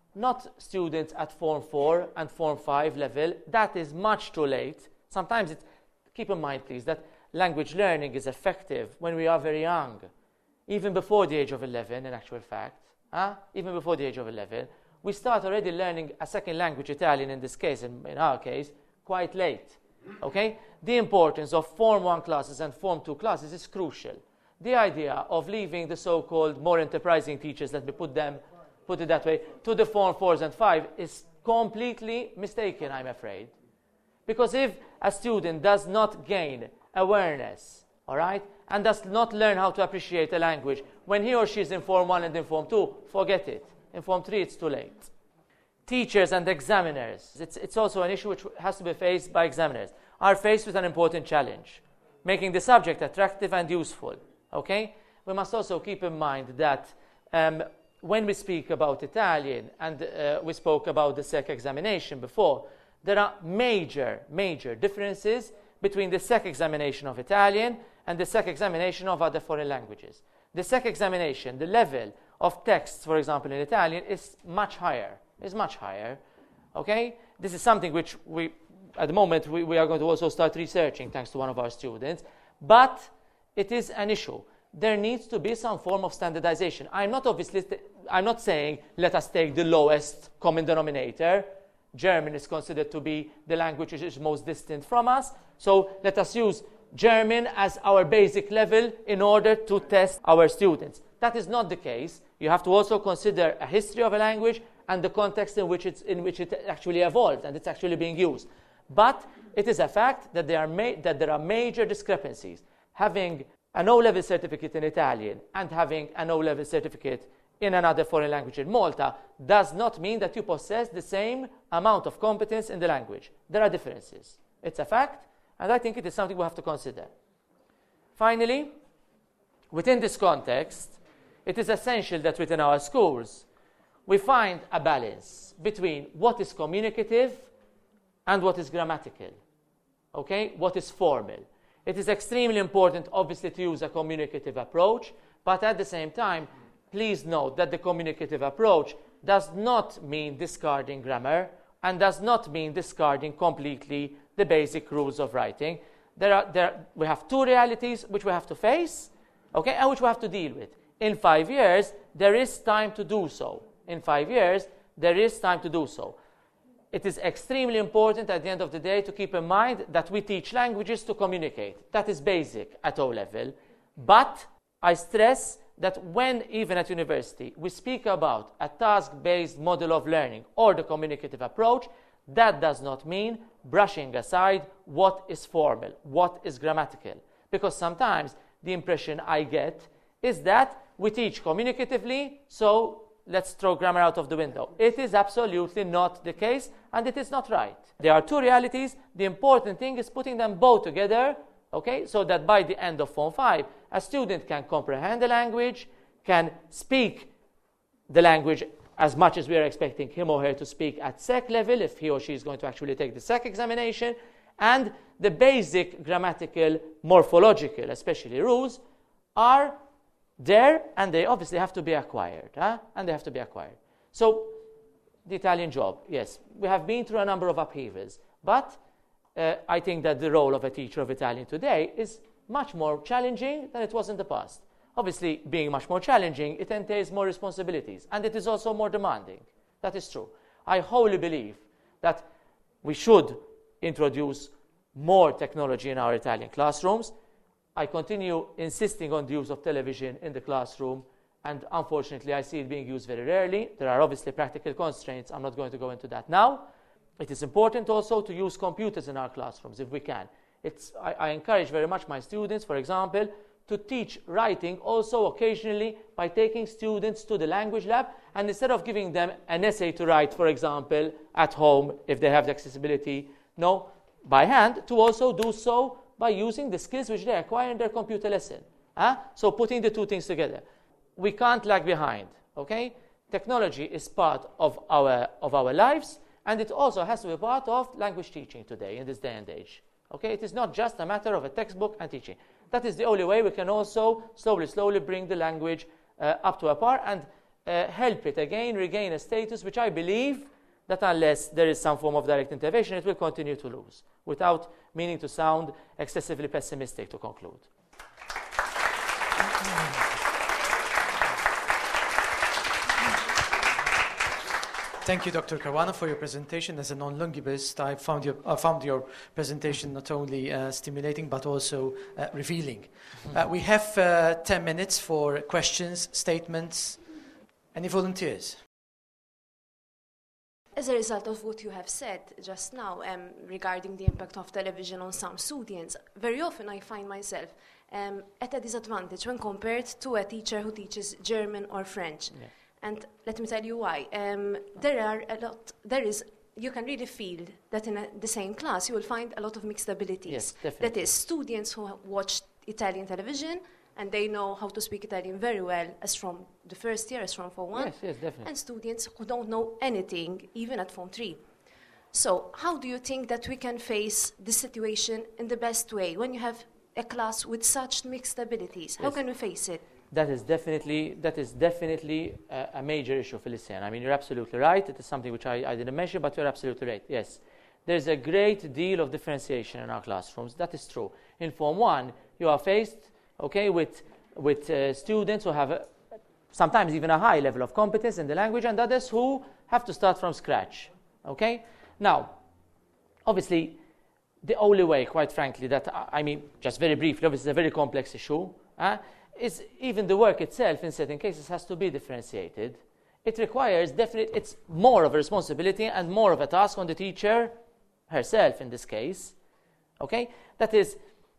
not students at Form four and Form five level. That is much too late. Sometimes it's, keep in mind please, that language learning is effective when we are very young, even before the age of eleven in actual fact. Huh? Even before the age of eleven. We start already learning a second language, Italian in this case, in, in our case, quite late. Okay? The importance of Form one classes and Form two classes is crucial. The idea of leaving the so-called more enterprising teachers, let me put them, put it that way, to the Form fours and five is completely mistaken, I'm afraid. Because if a student does not gain awareness, all right, and does not learn how to appreciate a language, when he or she is in Form one and in Form two, forget it. In Form three, it's too late. Teachers and examiners. It's, it's also an issue which has to be faced by examiners. Are faced with an important challenge, making the subject attractive and useful. Okay? We must also keep in mind that um, when we speak about Italian, and uh, we spoke about the S E C examination before, there are major, major differences between the S E C examination of Italian and the S E C examination of other foreign languages. The S E C examination, the level of texts, for example, in Italian, is much higher. Is much higher. Okay? This is something which we, at the moment, we, we are going to also start researching, thanks to one of our students. But it is an issue. There needs to be some form of standardization. I'm not obviously, I'm not saying let us take the lowest common denominator. German is considered to be the language which is most distant from us. So let us use German as our basic level in order to test our students. That is not the case. You have to also consider a history of a language and the context in which, it's, in which it actually evolved and it's actually being used. But it is a fact that there are, ma- that there are major discrepancies. Having an O-level certificate in Italian and having an O-level certificate in another foreign language in Malta does not mean that you possess the same amount of competence in the language. There are differences. It's a fact, and I think it is something we have to consider. Finally, within this context, it is essential that within our schools we find a balance between what is communicative and what is grammatical, okay? What is formal. It is extremely important, obviously, to use a communicative approach, but at the same time, please note that the communicative approach does not mean discarding grammar and does not mean discarding completely the basic rules of writing. There are, there, we have two realities which we have to face, okay, and which we have to deal with. In five years, there is time to do so. In five years, there is time to do so. It is extremely important at the end of the day to keep in mind that we teach languages to communicate. That is basic at O level. But I stress that when, even at university, we speak about a task-based model of learning or the communicative approach, that does not mean brushing aside what is formal, what is grammatical. Because sometimes the impression I get is that we teach communicatively, so let's throw grammar out of the window. It is absolutely not the case, and it is not right. There are two realities. The important thing is putting them both together, okay, so that by the end of Form five, a student can comprehend the language, can speak the language as much as we are expecting him or her to speak at S E C level, if he or she is going to actually take the S E C examination, and the basic grammatical, morphological, especially rules, are there, and they obviously have to be acquired, huh? and they have to be acquired. So, the Italian job, yes, we have been through a number of upheavals, but uh, I think that the role of a teacher of Italian today is much more challenging than it was in the past. Obviously, being much more challenging, it entails more responsibilities, and it is also more demanding. That is true. I wholly believe that we should introduce more technology in our Italian classrooms. I continue insisting on the use of television in the classroom, and unfortunately I see it being used very rarely. There are obviously practical constraints. I'm not going to go into that now. It is important also to use computers in our classrooms if we can. It's, I, I encourage very much my students, for example, to teach writing also occasionally by taking students to the language lab, and instead of giving them an essay to write, for example, at home if they have the accessibility, no, by hand, to also do so by using the skills which they acquire in their computer lesson. Huh? So putting the two things together. We can't lag behind, okay? Technology is part of our, of our lives, and it also has to be part of language teaching today, in this day and age. Okay? It is not just a matter of a textbook and teaching. That is the only way we can also slowly, slowly bring the language uh, up to a par. And uh, help it again regain a status which I believe that unless there is some form of direct intervention, it will continue to lose, without meaning to sound excessively pessimistic to conclude. Thank you, Doctor Caruana, for your presentation. As a non-lungibist, I found your, I found your presentation not only uh, stimulating, but also uh, revealing. Uh, we have uh, ten minutes for questions, statements. Any volunteers? As a result of what you have said just now um, regarding the impact of television on some students, very often I find myself um, at a disadvantage when compared to a teacher who teaches German or French. Yeah. And let me tell you why. Um, there are a lot, there is, you can really feel that in a, the same class you will find a lot of mixed abilities. Yes, definitely. That is, students who watch Italian television and they know how to speak Italian very well as from the first year, as from Form one. Yes, yes, definitely. And students who don't know anything, even at Form three. So how do you think that we can face this situation in the best way when you have a class with such mixed abilities? How Yes. can we face it? That is definitely that is definitely a, a major issue, Felician. I mean, you're absolutely right. It is something which I, I didn't mention, but you're absolutely right. Yes, there's a great deal of differentiation in our classrooms. That is true. In Form one, you are faced, okay, with with uh, students who have a, sometimes even a high level of competence in the language, and others who have to start from scratch. Okay. Now, obviously, the only way, quite frankly, that I, I mean, just very briefly, obviously, it's a very complex issue. Uh, is even the work itself in certain cases has to be differentiated. It requires definite, it's more of a responsibility and more of a task on the teacher herself in this case. Okay? That is,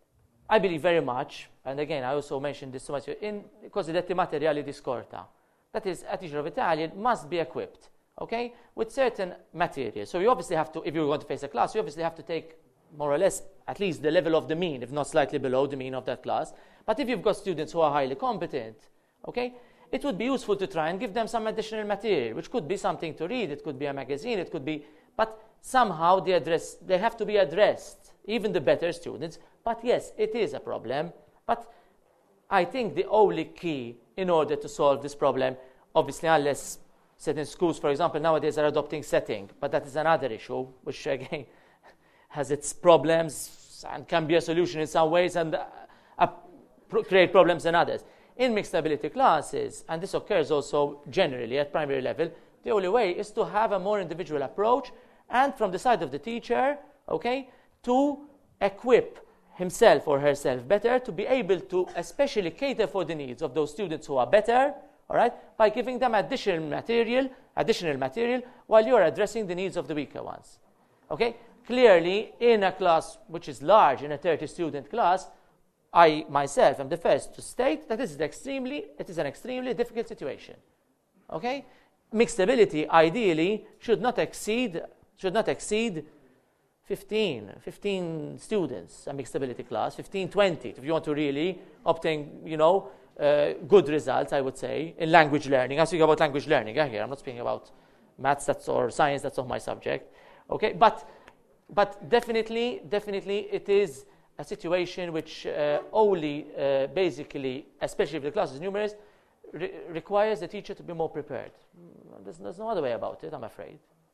I believe very much, and again, I also mentioned this so much, in cosiddetti materiali di scorta. That is, a teacher of Italian must be equipped, okay, with certain materials. So you obviously have to, if you're going to face a class, you obviously have to take more or less at least the level of the mean, if not slightly below the mean of that class. But if you've got students who are highly competent, okay, it would be useful to try and give them some additional material, which could be something to read, it could be a magazine, it could be, but somehow they address, they have to be addressed, even the better students. But yes, it is a problem. But I think the only key in order to solve this problem, obviously unless certain schools, for example, nowadays are adopting setting, but that is another issue, which again has its problems and can be a solution in some ways and uh, uh, pr- create problems in others. In mixed ability classes, and this occurs also generally at primary level, the only way is to have a more individual approach and from the side of the teacher, okay, to equip himself or herself better to be able to especially cater for the needs of those students who are better, all right, by giving them additional material, additional material while you are addressing the needs of the weaker ones. Okay? Clearly, in a class which is large, in a thirty-student class, I myself am the first to state that this is extremely, it is an extremely difficult situation. Okay? Mixed ability, ideally, should not exceed, should not exceed fifteen, fifteen students, a mixed ability class, fifteen, twenty, if you want to really obtain, you know, uh, good results, I would say, in language learning. I'm speaking about language learning here. I'm not speaking about maths that's, or science, that's not my subject. Okay? But But definitely, definitely it is a situation which uh, only uh, basically, especially if the class is numerous, re- requires the teacher to be more prepared. There's, there's no other way about it, I'm afraid.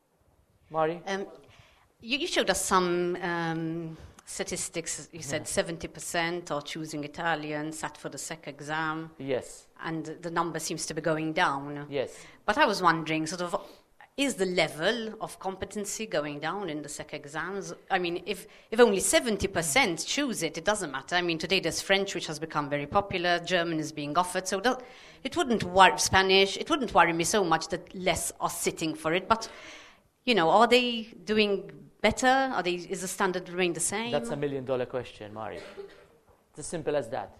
Mari? Um, you, you showed us some um, statistics. You said Yeah. seventy percent are choosing Italian, sat for the S E C exam, Yes, and the number seems to be going down. yes. But I was wondering, sort of, is the level of competency going down in the S E C exams? I mean, if, if only seventy percent choose it, it doesn't matter. I mean, today there's French, which has become very popular. German is being offered. So it, it wouldn't worry, Spanish, it wouldn't worry me so much that less are sitting for it. But, you know, are they doing better? Are they, is the standard remain the same? That's a million dollar question, Mari. It's as simple as that.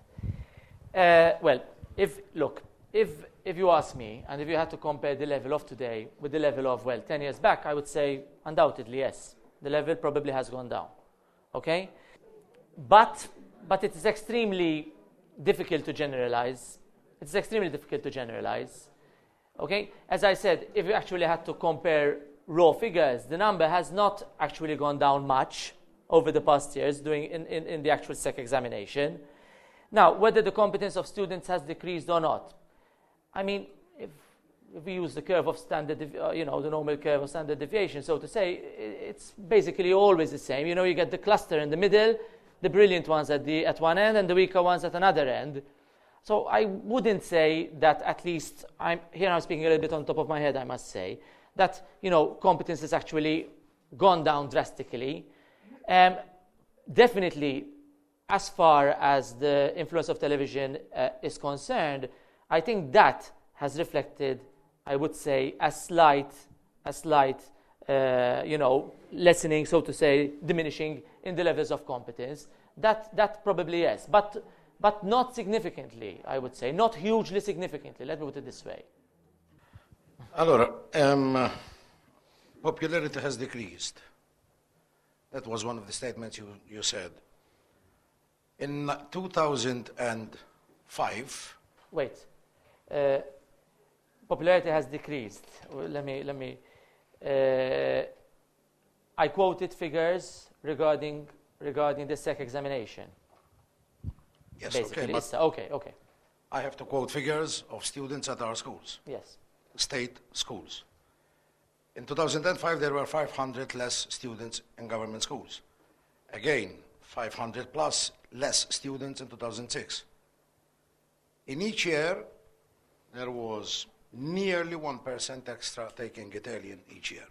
Uh, well, if, look, if... If you ask me, and if you had to compare the level of today with the level of, well, ten years back, I would say undoubtedly yes. The level probably has gone down, okay? But, but it is extremely difficult to generalize. It's extremely difficult to generalize, okay? As I said, if you actually had to compare raw figures, the number has not actually gone down much over the past years doing in, in, in the actual S E C examination. Now, whether the competence of students has decreased or not, I mean, if if we use the curve of standard, devi- uh, you know, the normal curve of standard deviation, so to say, i- it's basically always the same. You know, you get the cluster in the middle, the brilliant ones at the at one end, and the weaker ones at another end. So I wouldn't say that, at least, I'm here I'm speaking a little bit on top of my head, I must say, that, you know, competence has actually gone down drastically. Um, definitely, as far as the influence of television uh, is concerned, I think that has reflected, I would say, a slight, a slight, uh, you know, lessening, so to say, diminishing in the levels of competence. That that probably yes, but but not significantly, I would say, not hugely significantly. Let me put it this way. Allora, um, popularity has decreased. That was one of the statements you, you said. In two thousand five... Wait. Uh, popularity has decreased. Well, let me... Let me uh, I quoted figures regarding regarding the S E C examination. Yes, Basically. okay, but okay, okay. I have to quote figures of students at our schools, Yes. state schools. In two thousand five, there were five hundred less students in government schools. Again, five hundred plus less students in two thousand six. In each year, there was nearly one percent extra taking Italian each year.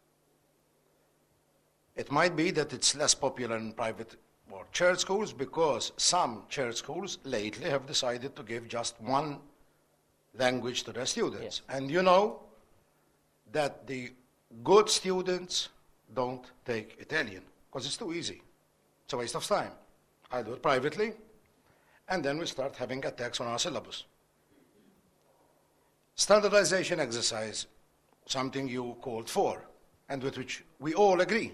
It might be that it's less popular in private or church schools because some church schools lately have decided to give just one language to their students. Yes. And you know that the good students don't take Italian because it's too easy. It's a waste of time. I do it privately, and then we start having attacks on our syllabus. Standardization exercise, something you called for, and with which we all agree.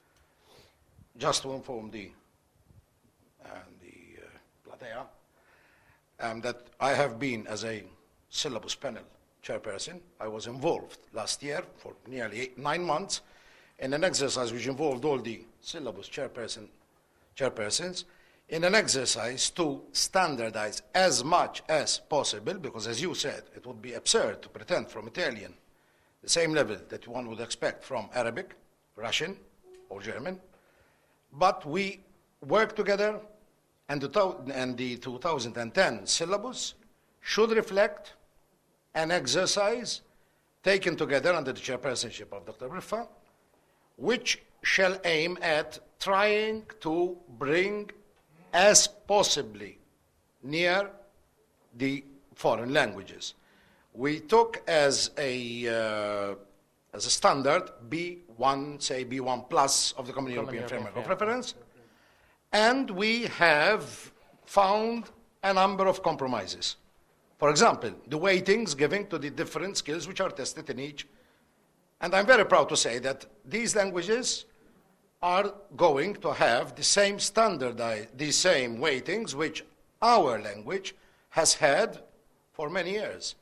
Just to inform the, uh, the uh, platea, um, that I have been, as a syllabus panel chairperson, I was involved last year for nearly eight, nine months in an exercise which involved all the syllabus chairperson, chairpersons in an exercise to standardize as much as possible, because as you said, it would be absurd to pretend from Italian the same level that one would expect from Arabic, Russian, or German. But we work together, and the, and the two thousand ten syllabus should reflect an exercise taken together under the chairpersonship of Doctor Briffa, which shall aim at trying to bring as possibly near the foreign languages. We took as a, uh, as a standard B one, say B one plus of the Common, Common European, European Framework of Reference, and we have found a number of compromises. For example, the weightings given to the different skills which are tested in each. And I'm very proud to say that these languages are going to have the same standard, the same weightings which our language has had for many years.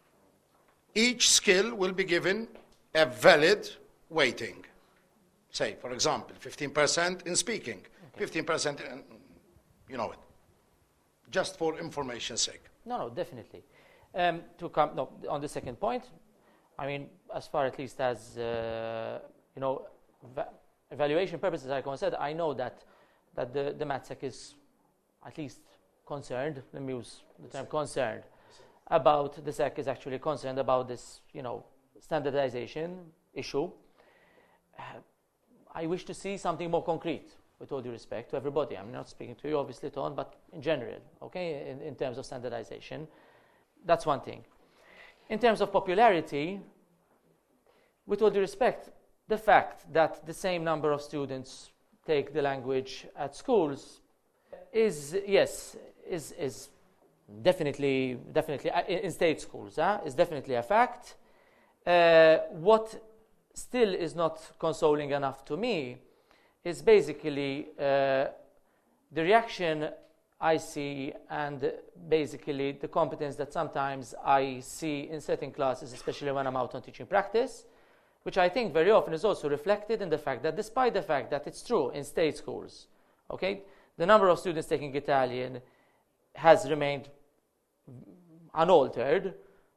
Each skill will be given a valid weighting. Say, for example, fifteen percent in speaking, fifteen percent in, you know it, just for information's sake. No, no, definitely. Um, to come no, on the second point, I mean, as far at least as, uh, you know, va- evaluation purposes are concerned, I know that that the, the MathSec is at least concerned, let me use the term concerned, about, the S E C is actually concerned about this, you know, standardization issue. Uh, I wish to see something more concrete, with all due respect to everybody. I'm not speaking to you, obviously, Ton, but in general, okay, in, in terms of standardization. That's one thing. In terms of popularity, with all due respect, the fact that the same number of students take the language at schools is, yes, is, is definitely, definitely, uh, in, in state schools, huh, is definitely a fact. Uh, what still is not consoling enough to me is basically uh, the reaction I see and basically the competence that sometimes I see in certain classes, especially when I'm out on teaching practice, which I think very often is also reflected in the fact that despite the fact that it's true in state schools, okay, the number of students taking Italian has remained unaltered,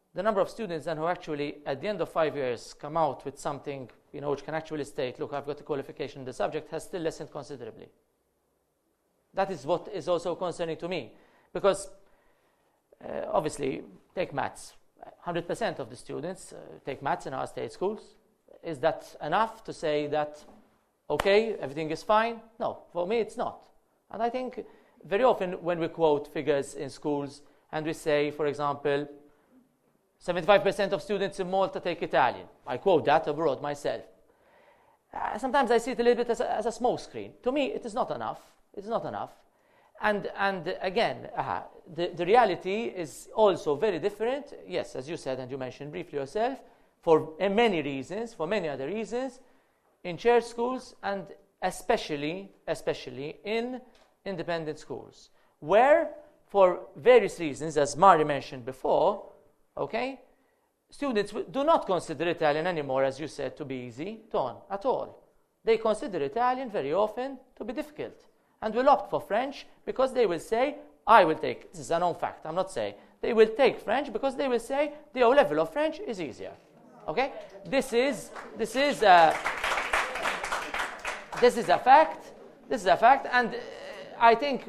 the number of students then who actually, at the end of five years, come out with something, you know, which can actually state, look, I've got a qualification in the subject, has still lessened considerably. That is what is also concerning to me. Because, uh, obviously, take maths. one hundred percent of the students uh, take maths in our state schools. Is that enough to say that, okay, everything is fine? No, for me it's not. And I think very often when we quote figures in schools and we say, for example, seventy-five percent of students in Malta take Italian. I quote that abroad myself. Uh, sometimes I see it a little bit as a, as a smoke screen. To me, it is not enough. It is not enough. And, and again, uh, the, the reality is also very different. Yes, as you said and you mentioned briefly yourself, for uh, many reasons, for many other reasons, in church schools and especially, especially in independent schools, where for various reasons, as Mari mentioned before, okay, students do not consider Italian anymore, as you said, to be easy, to at all. They consider Italian very often to be difficult and will opt for French because they will say, I will take, this is a known fact, I'm not saying, they will take French because they will say the O level of French is easier. Okay? This is, this is, a, this is a fact, this is a fact, and uh, I think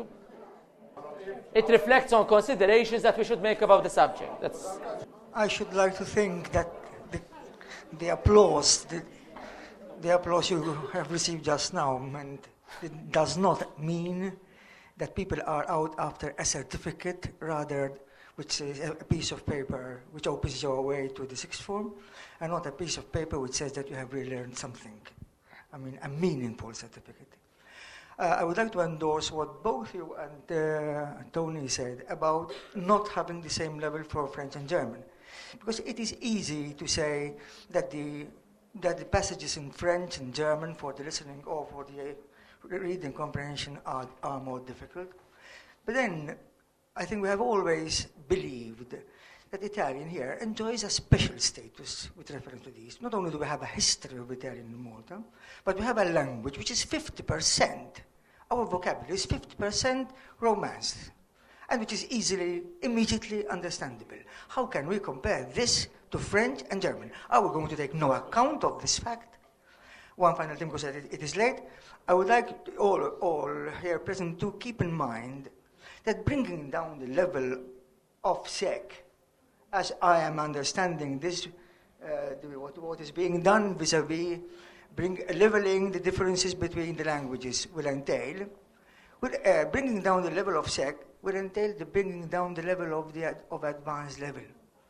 it reflects on considerations that we should make about the subject. That's I should like to think that the, the applause, the, the applause you have received just now, and it does not mean that people are out after a certificate, rather, which is a piece of paper which opens your way to the sixth form, and not a piece of paper which says that you have really learned something. I mean, a meaningful certificate. Uh, I would like to endorse what both you and uh, Tony said about not having the same level for French and German. Because it is easy to say that the, that the passages in French and German for the listening or for the reading comprehension are, are more difficult. But then, I think we have always believed that Italian here enjoys a special status with reference to these. Not only do we have a history of Italian in Malta, but we have a language which is fifty percent. Our vocabulary is fifty percent Romance, and which is easily, immediately understandable. How can we compare this to French and German? Are we going to take no account of this fact? One final thing, because it is late. I would like all, all here present to keep in mind that bringing down the level of S E C, as I am understanding this, uh, the, what, what is being done vis-a-vis bring, uh, leveling the differences between the languages will entail, with, uh, bringing down the level of S E C will entail the bringing down the level of the ad, of advanced level.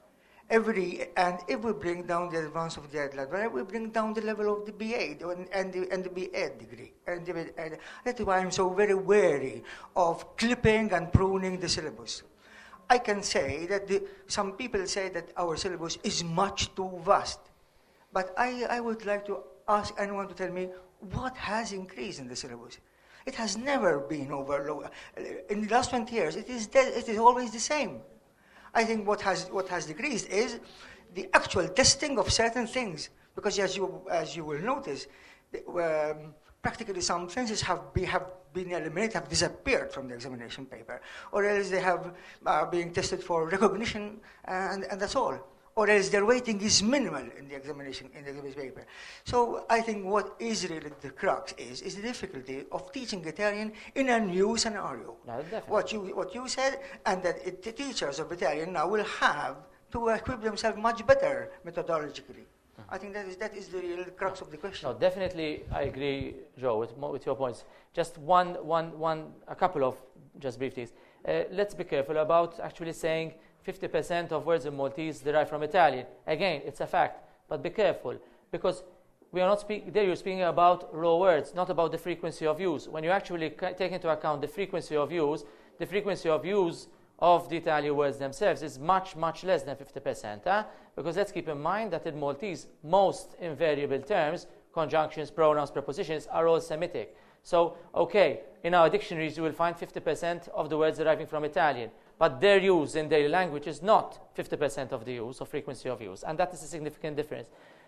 Every, and if we bring down the advance of the advanced level, we bring down the level of the B A and, and, the, and the B Ed degree. And, the, and that's why I'm so very wary of clipping and pruning the syllabus. I can say that the, some people say that our syllabus is much too vast. But I, I would like to ask anyone to tell me what has increased in the syllabus. It has never been overloaded. In the last twenty years, it is, it is always the same. I think what has, what has decreased is the actual testing of certain things. Because as you, as you will notice, the, um, practically some things have, be, have been eliminated, have disappeared from the examination paper. Or else they have are being tested for recognition, and, and that's all. Or else their weighting is minimal in the examination in the examination paper. So I think what is really the crux is is the difficulty of teaching Italian in a new scenario. No, what you what you said, and that it, the teachers of Italian now will have to equip themselves much better methodologically. Mm-hmm. I think that is that is the real crux of the question. No, definitely, I agree, Joe, with, with your points. Just one, one, one, a couple of just brief things. Uh, let's be careful about actually saying fifty percent of words in Maltese derive from Italian. Again, it's a fact, but be careful, because we are not speaking, there you're speaking about raw words, not about the frequency of use. When you actually take into account the frequency of use, the frequency of use of the Italian words themselves is much, much less than fifty percent. Huh? Because let's keep in mind that in Maltese, most invariable terms, conjunctions, pronouns, prepositions, are all Semitic. So, okay, in our dictionaries you will find fifty percent of the words deriving from Italian, but their use in daily language is not fifty percent of the use or frequency of use, and that is a significant difference.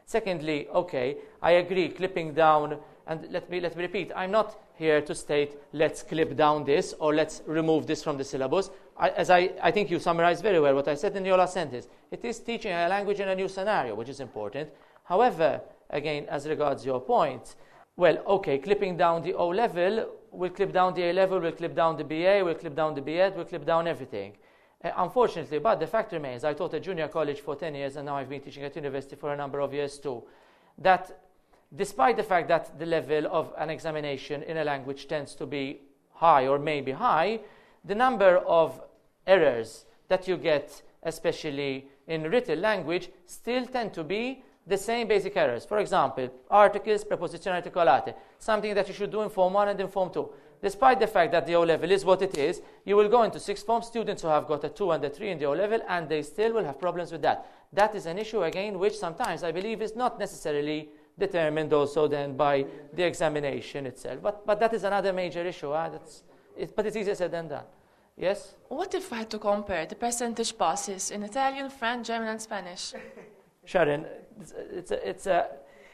Secondly, okay, I agree, clipping down, and let me, let me repeat, I'm not here to state, let's clip down this or let's remove this from the syllabus. I, as I, I think you summarized very well what I said in your last sentence. It is teaching a language in a new scenario, which is important. However, again, as regards your point, well, okay, clipping down the O-level, we'll clip down the A-level, we'll clip down the B A, we'll clip down the B-Ed, we'll clip down everything. Uh, unfortunately, but the fact remains, I taught at junior college for ten years and now I've been teaching at university for a number of years too, that despite the fact that the level of an examination in a language tends to be high or maybe high, the number of errors that you get, especially in written language, still tend to be the same basic errors. For example, articles, preposizioni articolate, something that you should do in Form one and in Form two. Despite the fact that the O-level is what it is, you will go into sixth form, students who have got a two and a three in the O-level, and they still will have problems with that. That is an issue, again, which sometimes I believe is not necessarily determined also then by the examination itself. But, but that is another major issue. Huh? That's, it, but it's easier said than done. Yes? What if I had to compare the percentage passes in Italian, French, German, and Spanish? Sharon, it's, it's a... It's a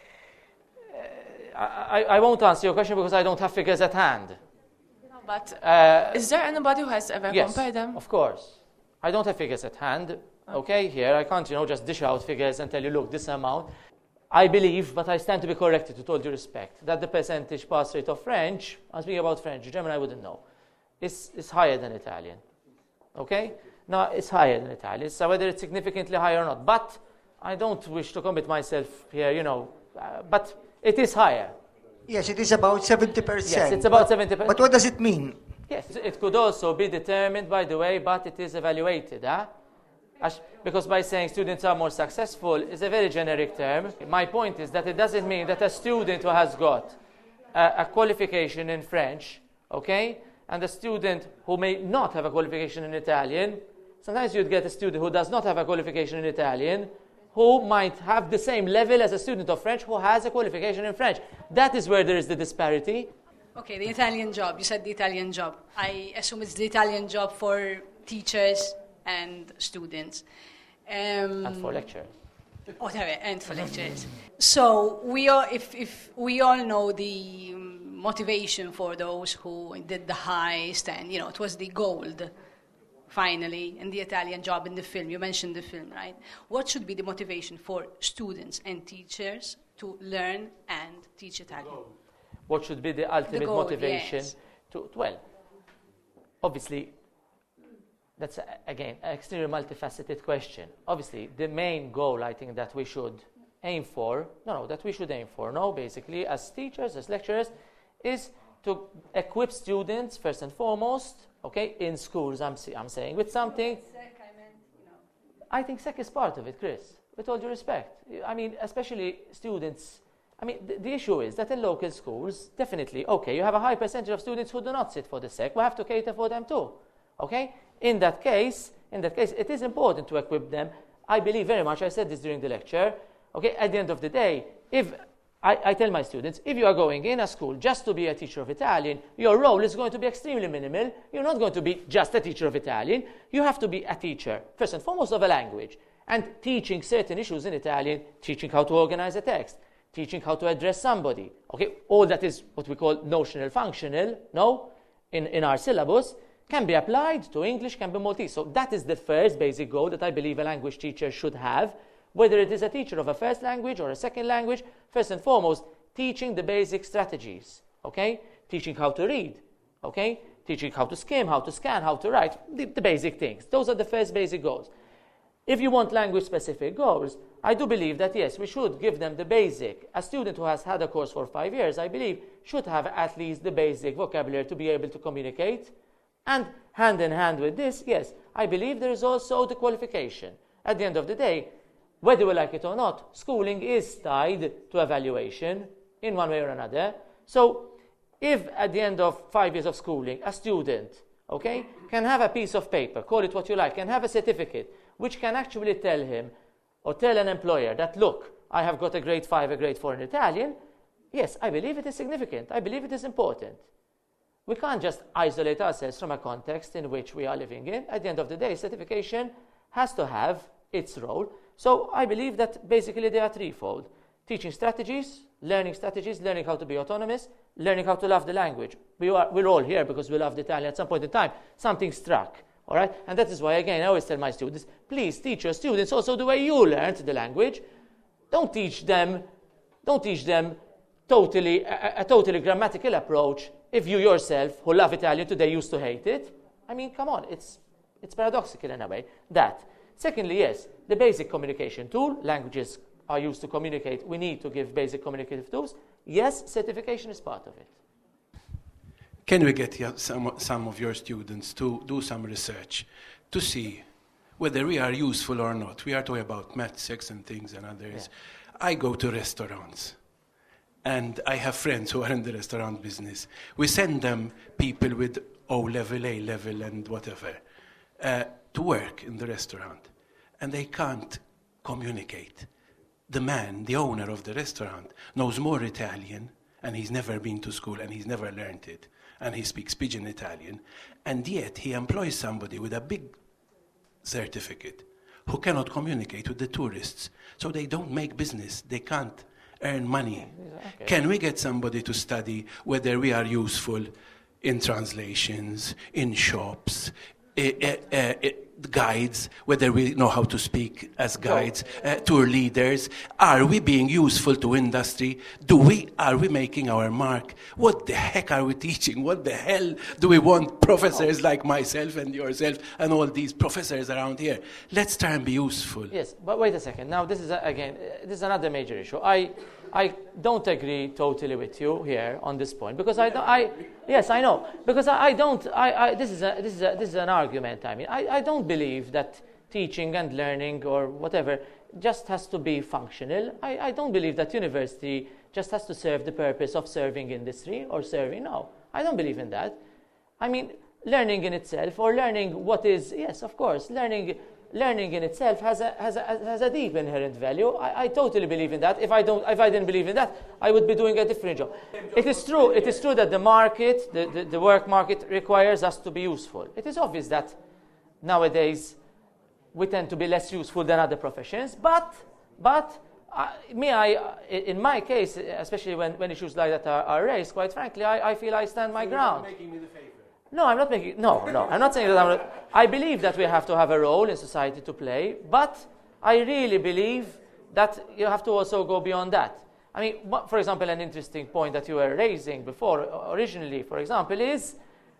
uh, I, I won't answer your question because I don't have figures at hand. But uh, is there anybody who has ever yes, compared them? Of course. I don't have figures at hand. Okay, here I can't, you know, just dish out figures and tell you, look, this amount. I believe, but I stand to be corrected with all due respect, that the percentage pass rate of French, I'm speaking about French, German I wouldn't know, is, is higher than Italian. Okay? No, it's higher than Italian. So whether it's significantly higher or not. But I don't wish to commit myself here, you know, uh, but it is higher. Yes, it is about seventy percent. Yes, it's about but, seventy percent. But what does it mean? Yes, it could also be determined, by the way, but it is evaluated. Huh? Because by saying students are more successful is a very generic term. My point is that it doesn't mean that a student who has got a, a qualification in French, okay, and a student who may not have a qualification in Italian, sometimes you'd get a student who does not have a qualification in Italian, who might have the same level as a student of French who has a qualification in French. That is where there is the disparity. Okay, the Italian job. You said the Italian job. I assume it's the Italian job for teachers and students. Um, and for lecturers. Whatever, and for lecturers. So we all, if, if we all know the motivation for those who did the highest, and you know, it was the gold, finally, in the Italian job in the film. You mentioned the film, right? What should be the motivation for students and teachers to learn and teach Italian? What should be the ultimate the goal, motivation? Yes. To, well, obviously, that's, a, again, an extremely multifaceted question. Obviously, the main goal, I think, that we should aim for, no, no, that we should aim for, no, basically, as teachers, as lecturers, is to equip students, first and foremost, okay, in schools, I'm, I'm saying, with something. Sec, I meant, you know. I think Sec is part of it, Chris, with all due respect. I mean, especially students. I mean, the, the issue is that in local schools, definitely, okay, you have a high percentage of students who do not sit for the Sec. We have to cater for them too, okay? In that case, in that case, it is important to equip them. I believe very much, I said this during the lecture, okay, at the end of the day, if I, I tell my students, if you are going in a school just to be a teacher of Italian, your role is going to be extremely minimal. You're not going to be just a teacher of Italian. You have to be a teacher, first and foremost, of a language, and teaching certain issues in Italian, teaching how to organize a text, teaching how to address somebody. Okay, all that is what we call notional functional, no, in, in our syllabus, can be applied to English, can be Maltese. So that is the first basic goal that I believe a language teacher should have, whether it is a teacher of a first language or a second language. First and foremost, teaching the basic strategies, okay? Teaching how to read, okay? Teaching how to skim, how to scan, how to write, the, the basic things. Those are the first basic goals. If you want language-specific goals, I do believe that, yes, we should give them the basic. A student who has had a course for five years, I believe, should have at least the basic vocabulary to be able to communicate. And hand in hand with this, yes, I believe there is also the qualification. At the end of the day, whether we like it or not, schooling is tied to evaluation in one way or another. So if at the end of five years of schooling, a student, okay, can have a piece of paper, call it what you like, can have a certificate, which can actually tell him or tell an employer that, look, I have got a grade five, a grade four in Italian, yes, I believe it is significant. I believe it is important. We can't just isolate ourselves from a context in which we are living in. At the end of the day, certification has to have its role. So I believe that basically they are threefold. teaching strategies, learning strategies, learning how to be autonomous, learning how to love the language. We are, we're all here because we love the Italian. At some point in time, something struck, all right? And that is why, again, I always tell my students, please teach your students also the way you learned the language. Don't teach them, don't teach them totally, a, a totally grammatical approach if you yourself, who love Italian today, used to hate it. I mean, come on, it's, it's paradoxical in a way, that. Secondly, yes, the basic communication tool, languages are used to communicate. We need to give basic communicative tools. Yes, certification is part of it. Can we get some, some of your students to do some research to see whether we are useful or not? We are talking about math, sex, and things and others. Yeah. I go to restaurants, and I have friends who are in the restaurant business. We send them people with O-level, A-level, and whatever uh, to work in the restaurant, and they can't communicate. The man, the owner of the restaurant, knows more Italian, and he's never been to school, and he's never learned it, and he speaks pidgin Italian, and yet he employs somebody with a big certificate who cannot communicate with the tourists, so they don't make business, they can't earn money. Okay. Can we get somebody to study whether we are useful in translations, in shops, uh, uh, uh, guides, whether we know how to speak as guides, uh, tour leaders? Are we being useful to industry? Do we, are we making our mark? What the heck are we teaching? What the hell do we want professors like myself and yourself and all these professors around here? Let's try and be useful. Yes, but wait a second. Now, this is, a, again, uh, this is another major issue. I, I don't agree totally with you here on this point, because I, don't, I yes, I know, because I, I don't, I, I, this is a, this is a, this is an argument. I mean, I, I don't believe that teaching and learning or whatever just has to be functional. I, I don't believe that university just has to serve the purpose of serving industry or serving. No, I don't believe in that. I mean, learning in itself, or learning what is, yes, of course, learning. Learning in itself has a, has a, has a deep inherent value. I, I totally believe in that. If I, don't, if I didn't believe in that, I would be doing a different job. It is true, it is true that the market, the, the, the work market requires us to be useful. It is obvious that nowadays we tend to be less useful than other professions, but, but uh, me, I, in my case, especially when, when issues like that are, are raised, quite frankly, I, I feel I stand my ground. You're making me the favor. No, I'm not making, no, no, I'm not saying that I'm not, I believe that we have to have a role in society to play, but I really believe that you have to also go beyond that. I mean, what, for example, an interesting point that you were raising before, originally, for example, is,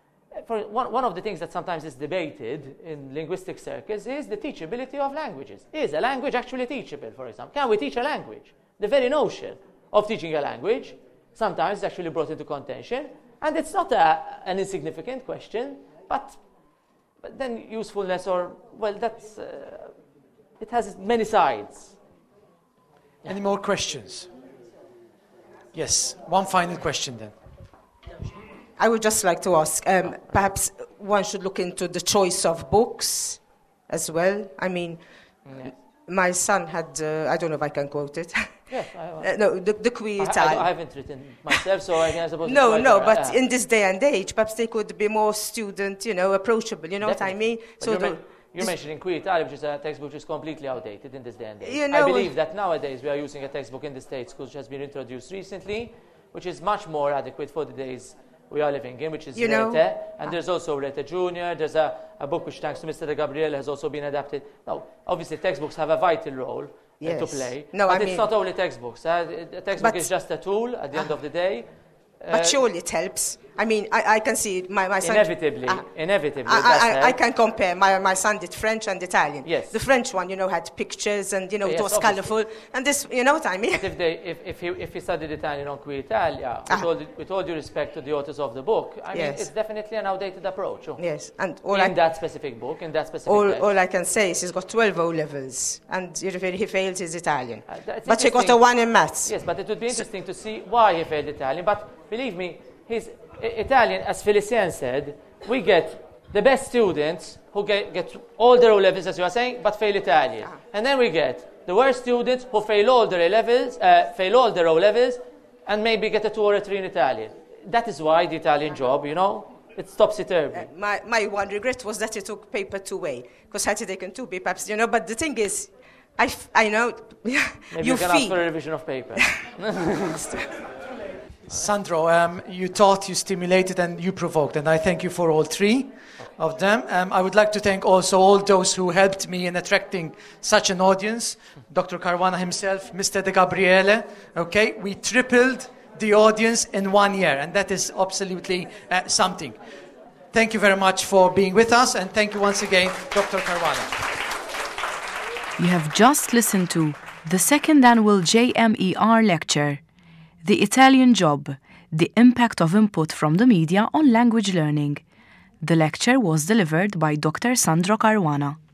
for one, one of the things that sometimes is debated in linguistic circles is the teachability of languages. Is a language actually teachable, for example? Can we teach a language? The very notion of teaching a language sometimes is actually brought into contention. And it's not a, an insignificant question, but, but then usefulness, or, well, that's, uh, it has many sides. Any more questions? Yes, one final question then. I would just like to ask, um, perhaps one should look into the choice of books as well. I mean, yeah. My son had, uh, I don't know if I can quote it. Yes, I, uh, no, the, the Queer I, I, I haven't written myself, so I suppose. No, no, but uh, in this day and age, perhaps they could be more student, you know, approachable. You know Definitely. What I mean? But so you're, the, ma- you're mentioning Queer Italia, which is a textbook which is completely outdated in this day and age. You know, I believe that nowadays we are using a textbook in the States, which has been introduced recently, which is much more adequate for the days we are living in, which is you Rete, know, and there's also Rete Junior. There's a, a book which, thanks to Mister De Gabriele, has also been adapted. Now, obviously, textbooks have a vital role yes. uh, to play, no, but I it's mean, not only textbooks. Uh, a textbook is just a tool at the uh, end of the day. Uh, but surely it helps. I mean, I, I can see my, my son... Inevitably, uh, inevitably. I, I, I can compare. My, my son did French and Italian. Yes. The French one, you know, had pictures and, you know, yes, it was colourful. And this, you know what I mean? But if, they, if, if, he, if he studied Italian on Queer Italia, with, ah. all the, with all due respect to the authors of the book, I yes. mean, it's definitely an outdated approach. Oh. Yes. And all in I, that specific book, in that specific all, text. all I can say is he's got twelve O-levels, and he failed his Italian. Uh, but he got a one in maths. Yes, but it would be interesting to see why he failed Italian. But believe me, his Italian, as Felicien said, we get the best students who get, get all their O-levels, as you are saying, but fail Italian. Ah. And then we get the worst students who fail all their A-levels, uh, fail all their O-levels, and maybe get a two or a three in Italian. That is why the Italian job, you know, it's topsy-turvy. Uh, my, my one regret was that he took paper two A, because had he taken two B, perhaps, you know, but the thing is, I, f- I know. Maybe you you can feel. ask for a revision of paper. Sandro, um, you taught, you stimulated, and you provoked, and I thank you for all three of them. Um, I would like to thank also all those who helped me in attracting such an audience. Doctor Caruana himself, Mister De Gabriele. Okay, we tripled the audience in one year, and that is absolutely uh, something. Thank you very much for being with us, and thank you once again, Doctor Caruana. You have just listened to the second annual J M E R lecture, The Italian Job, the Impact of Input from the Media on Language Learning. The lecture was delivered by Doctor Sandro Caruana.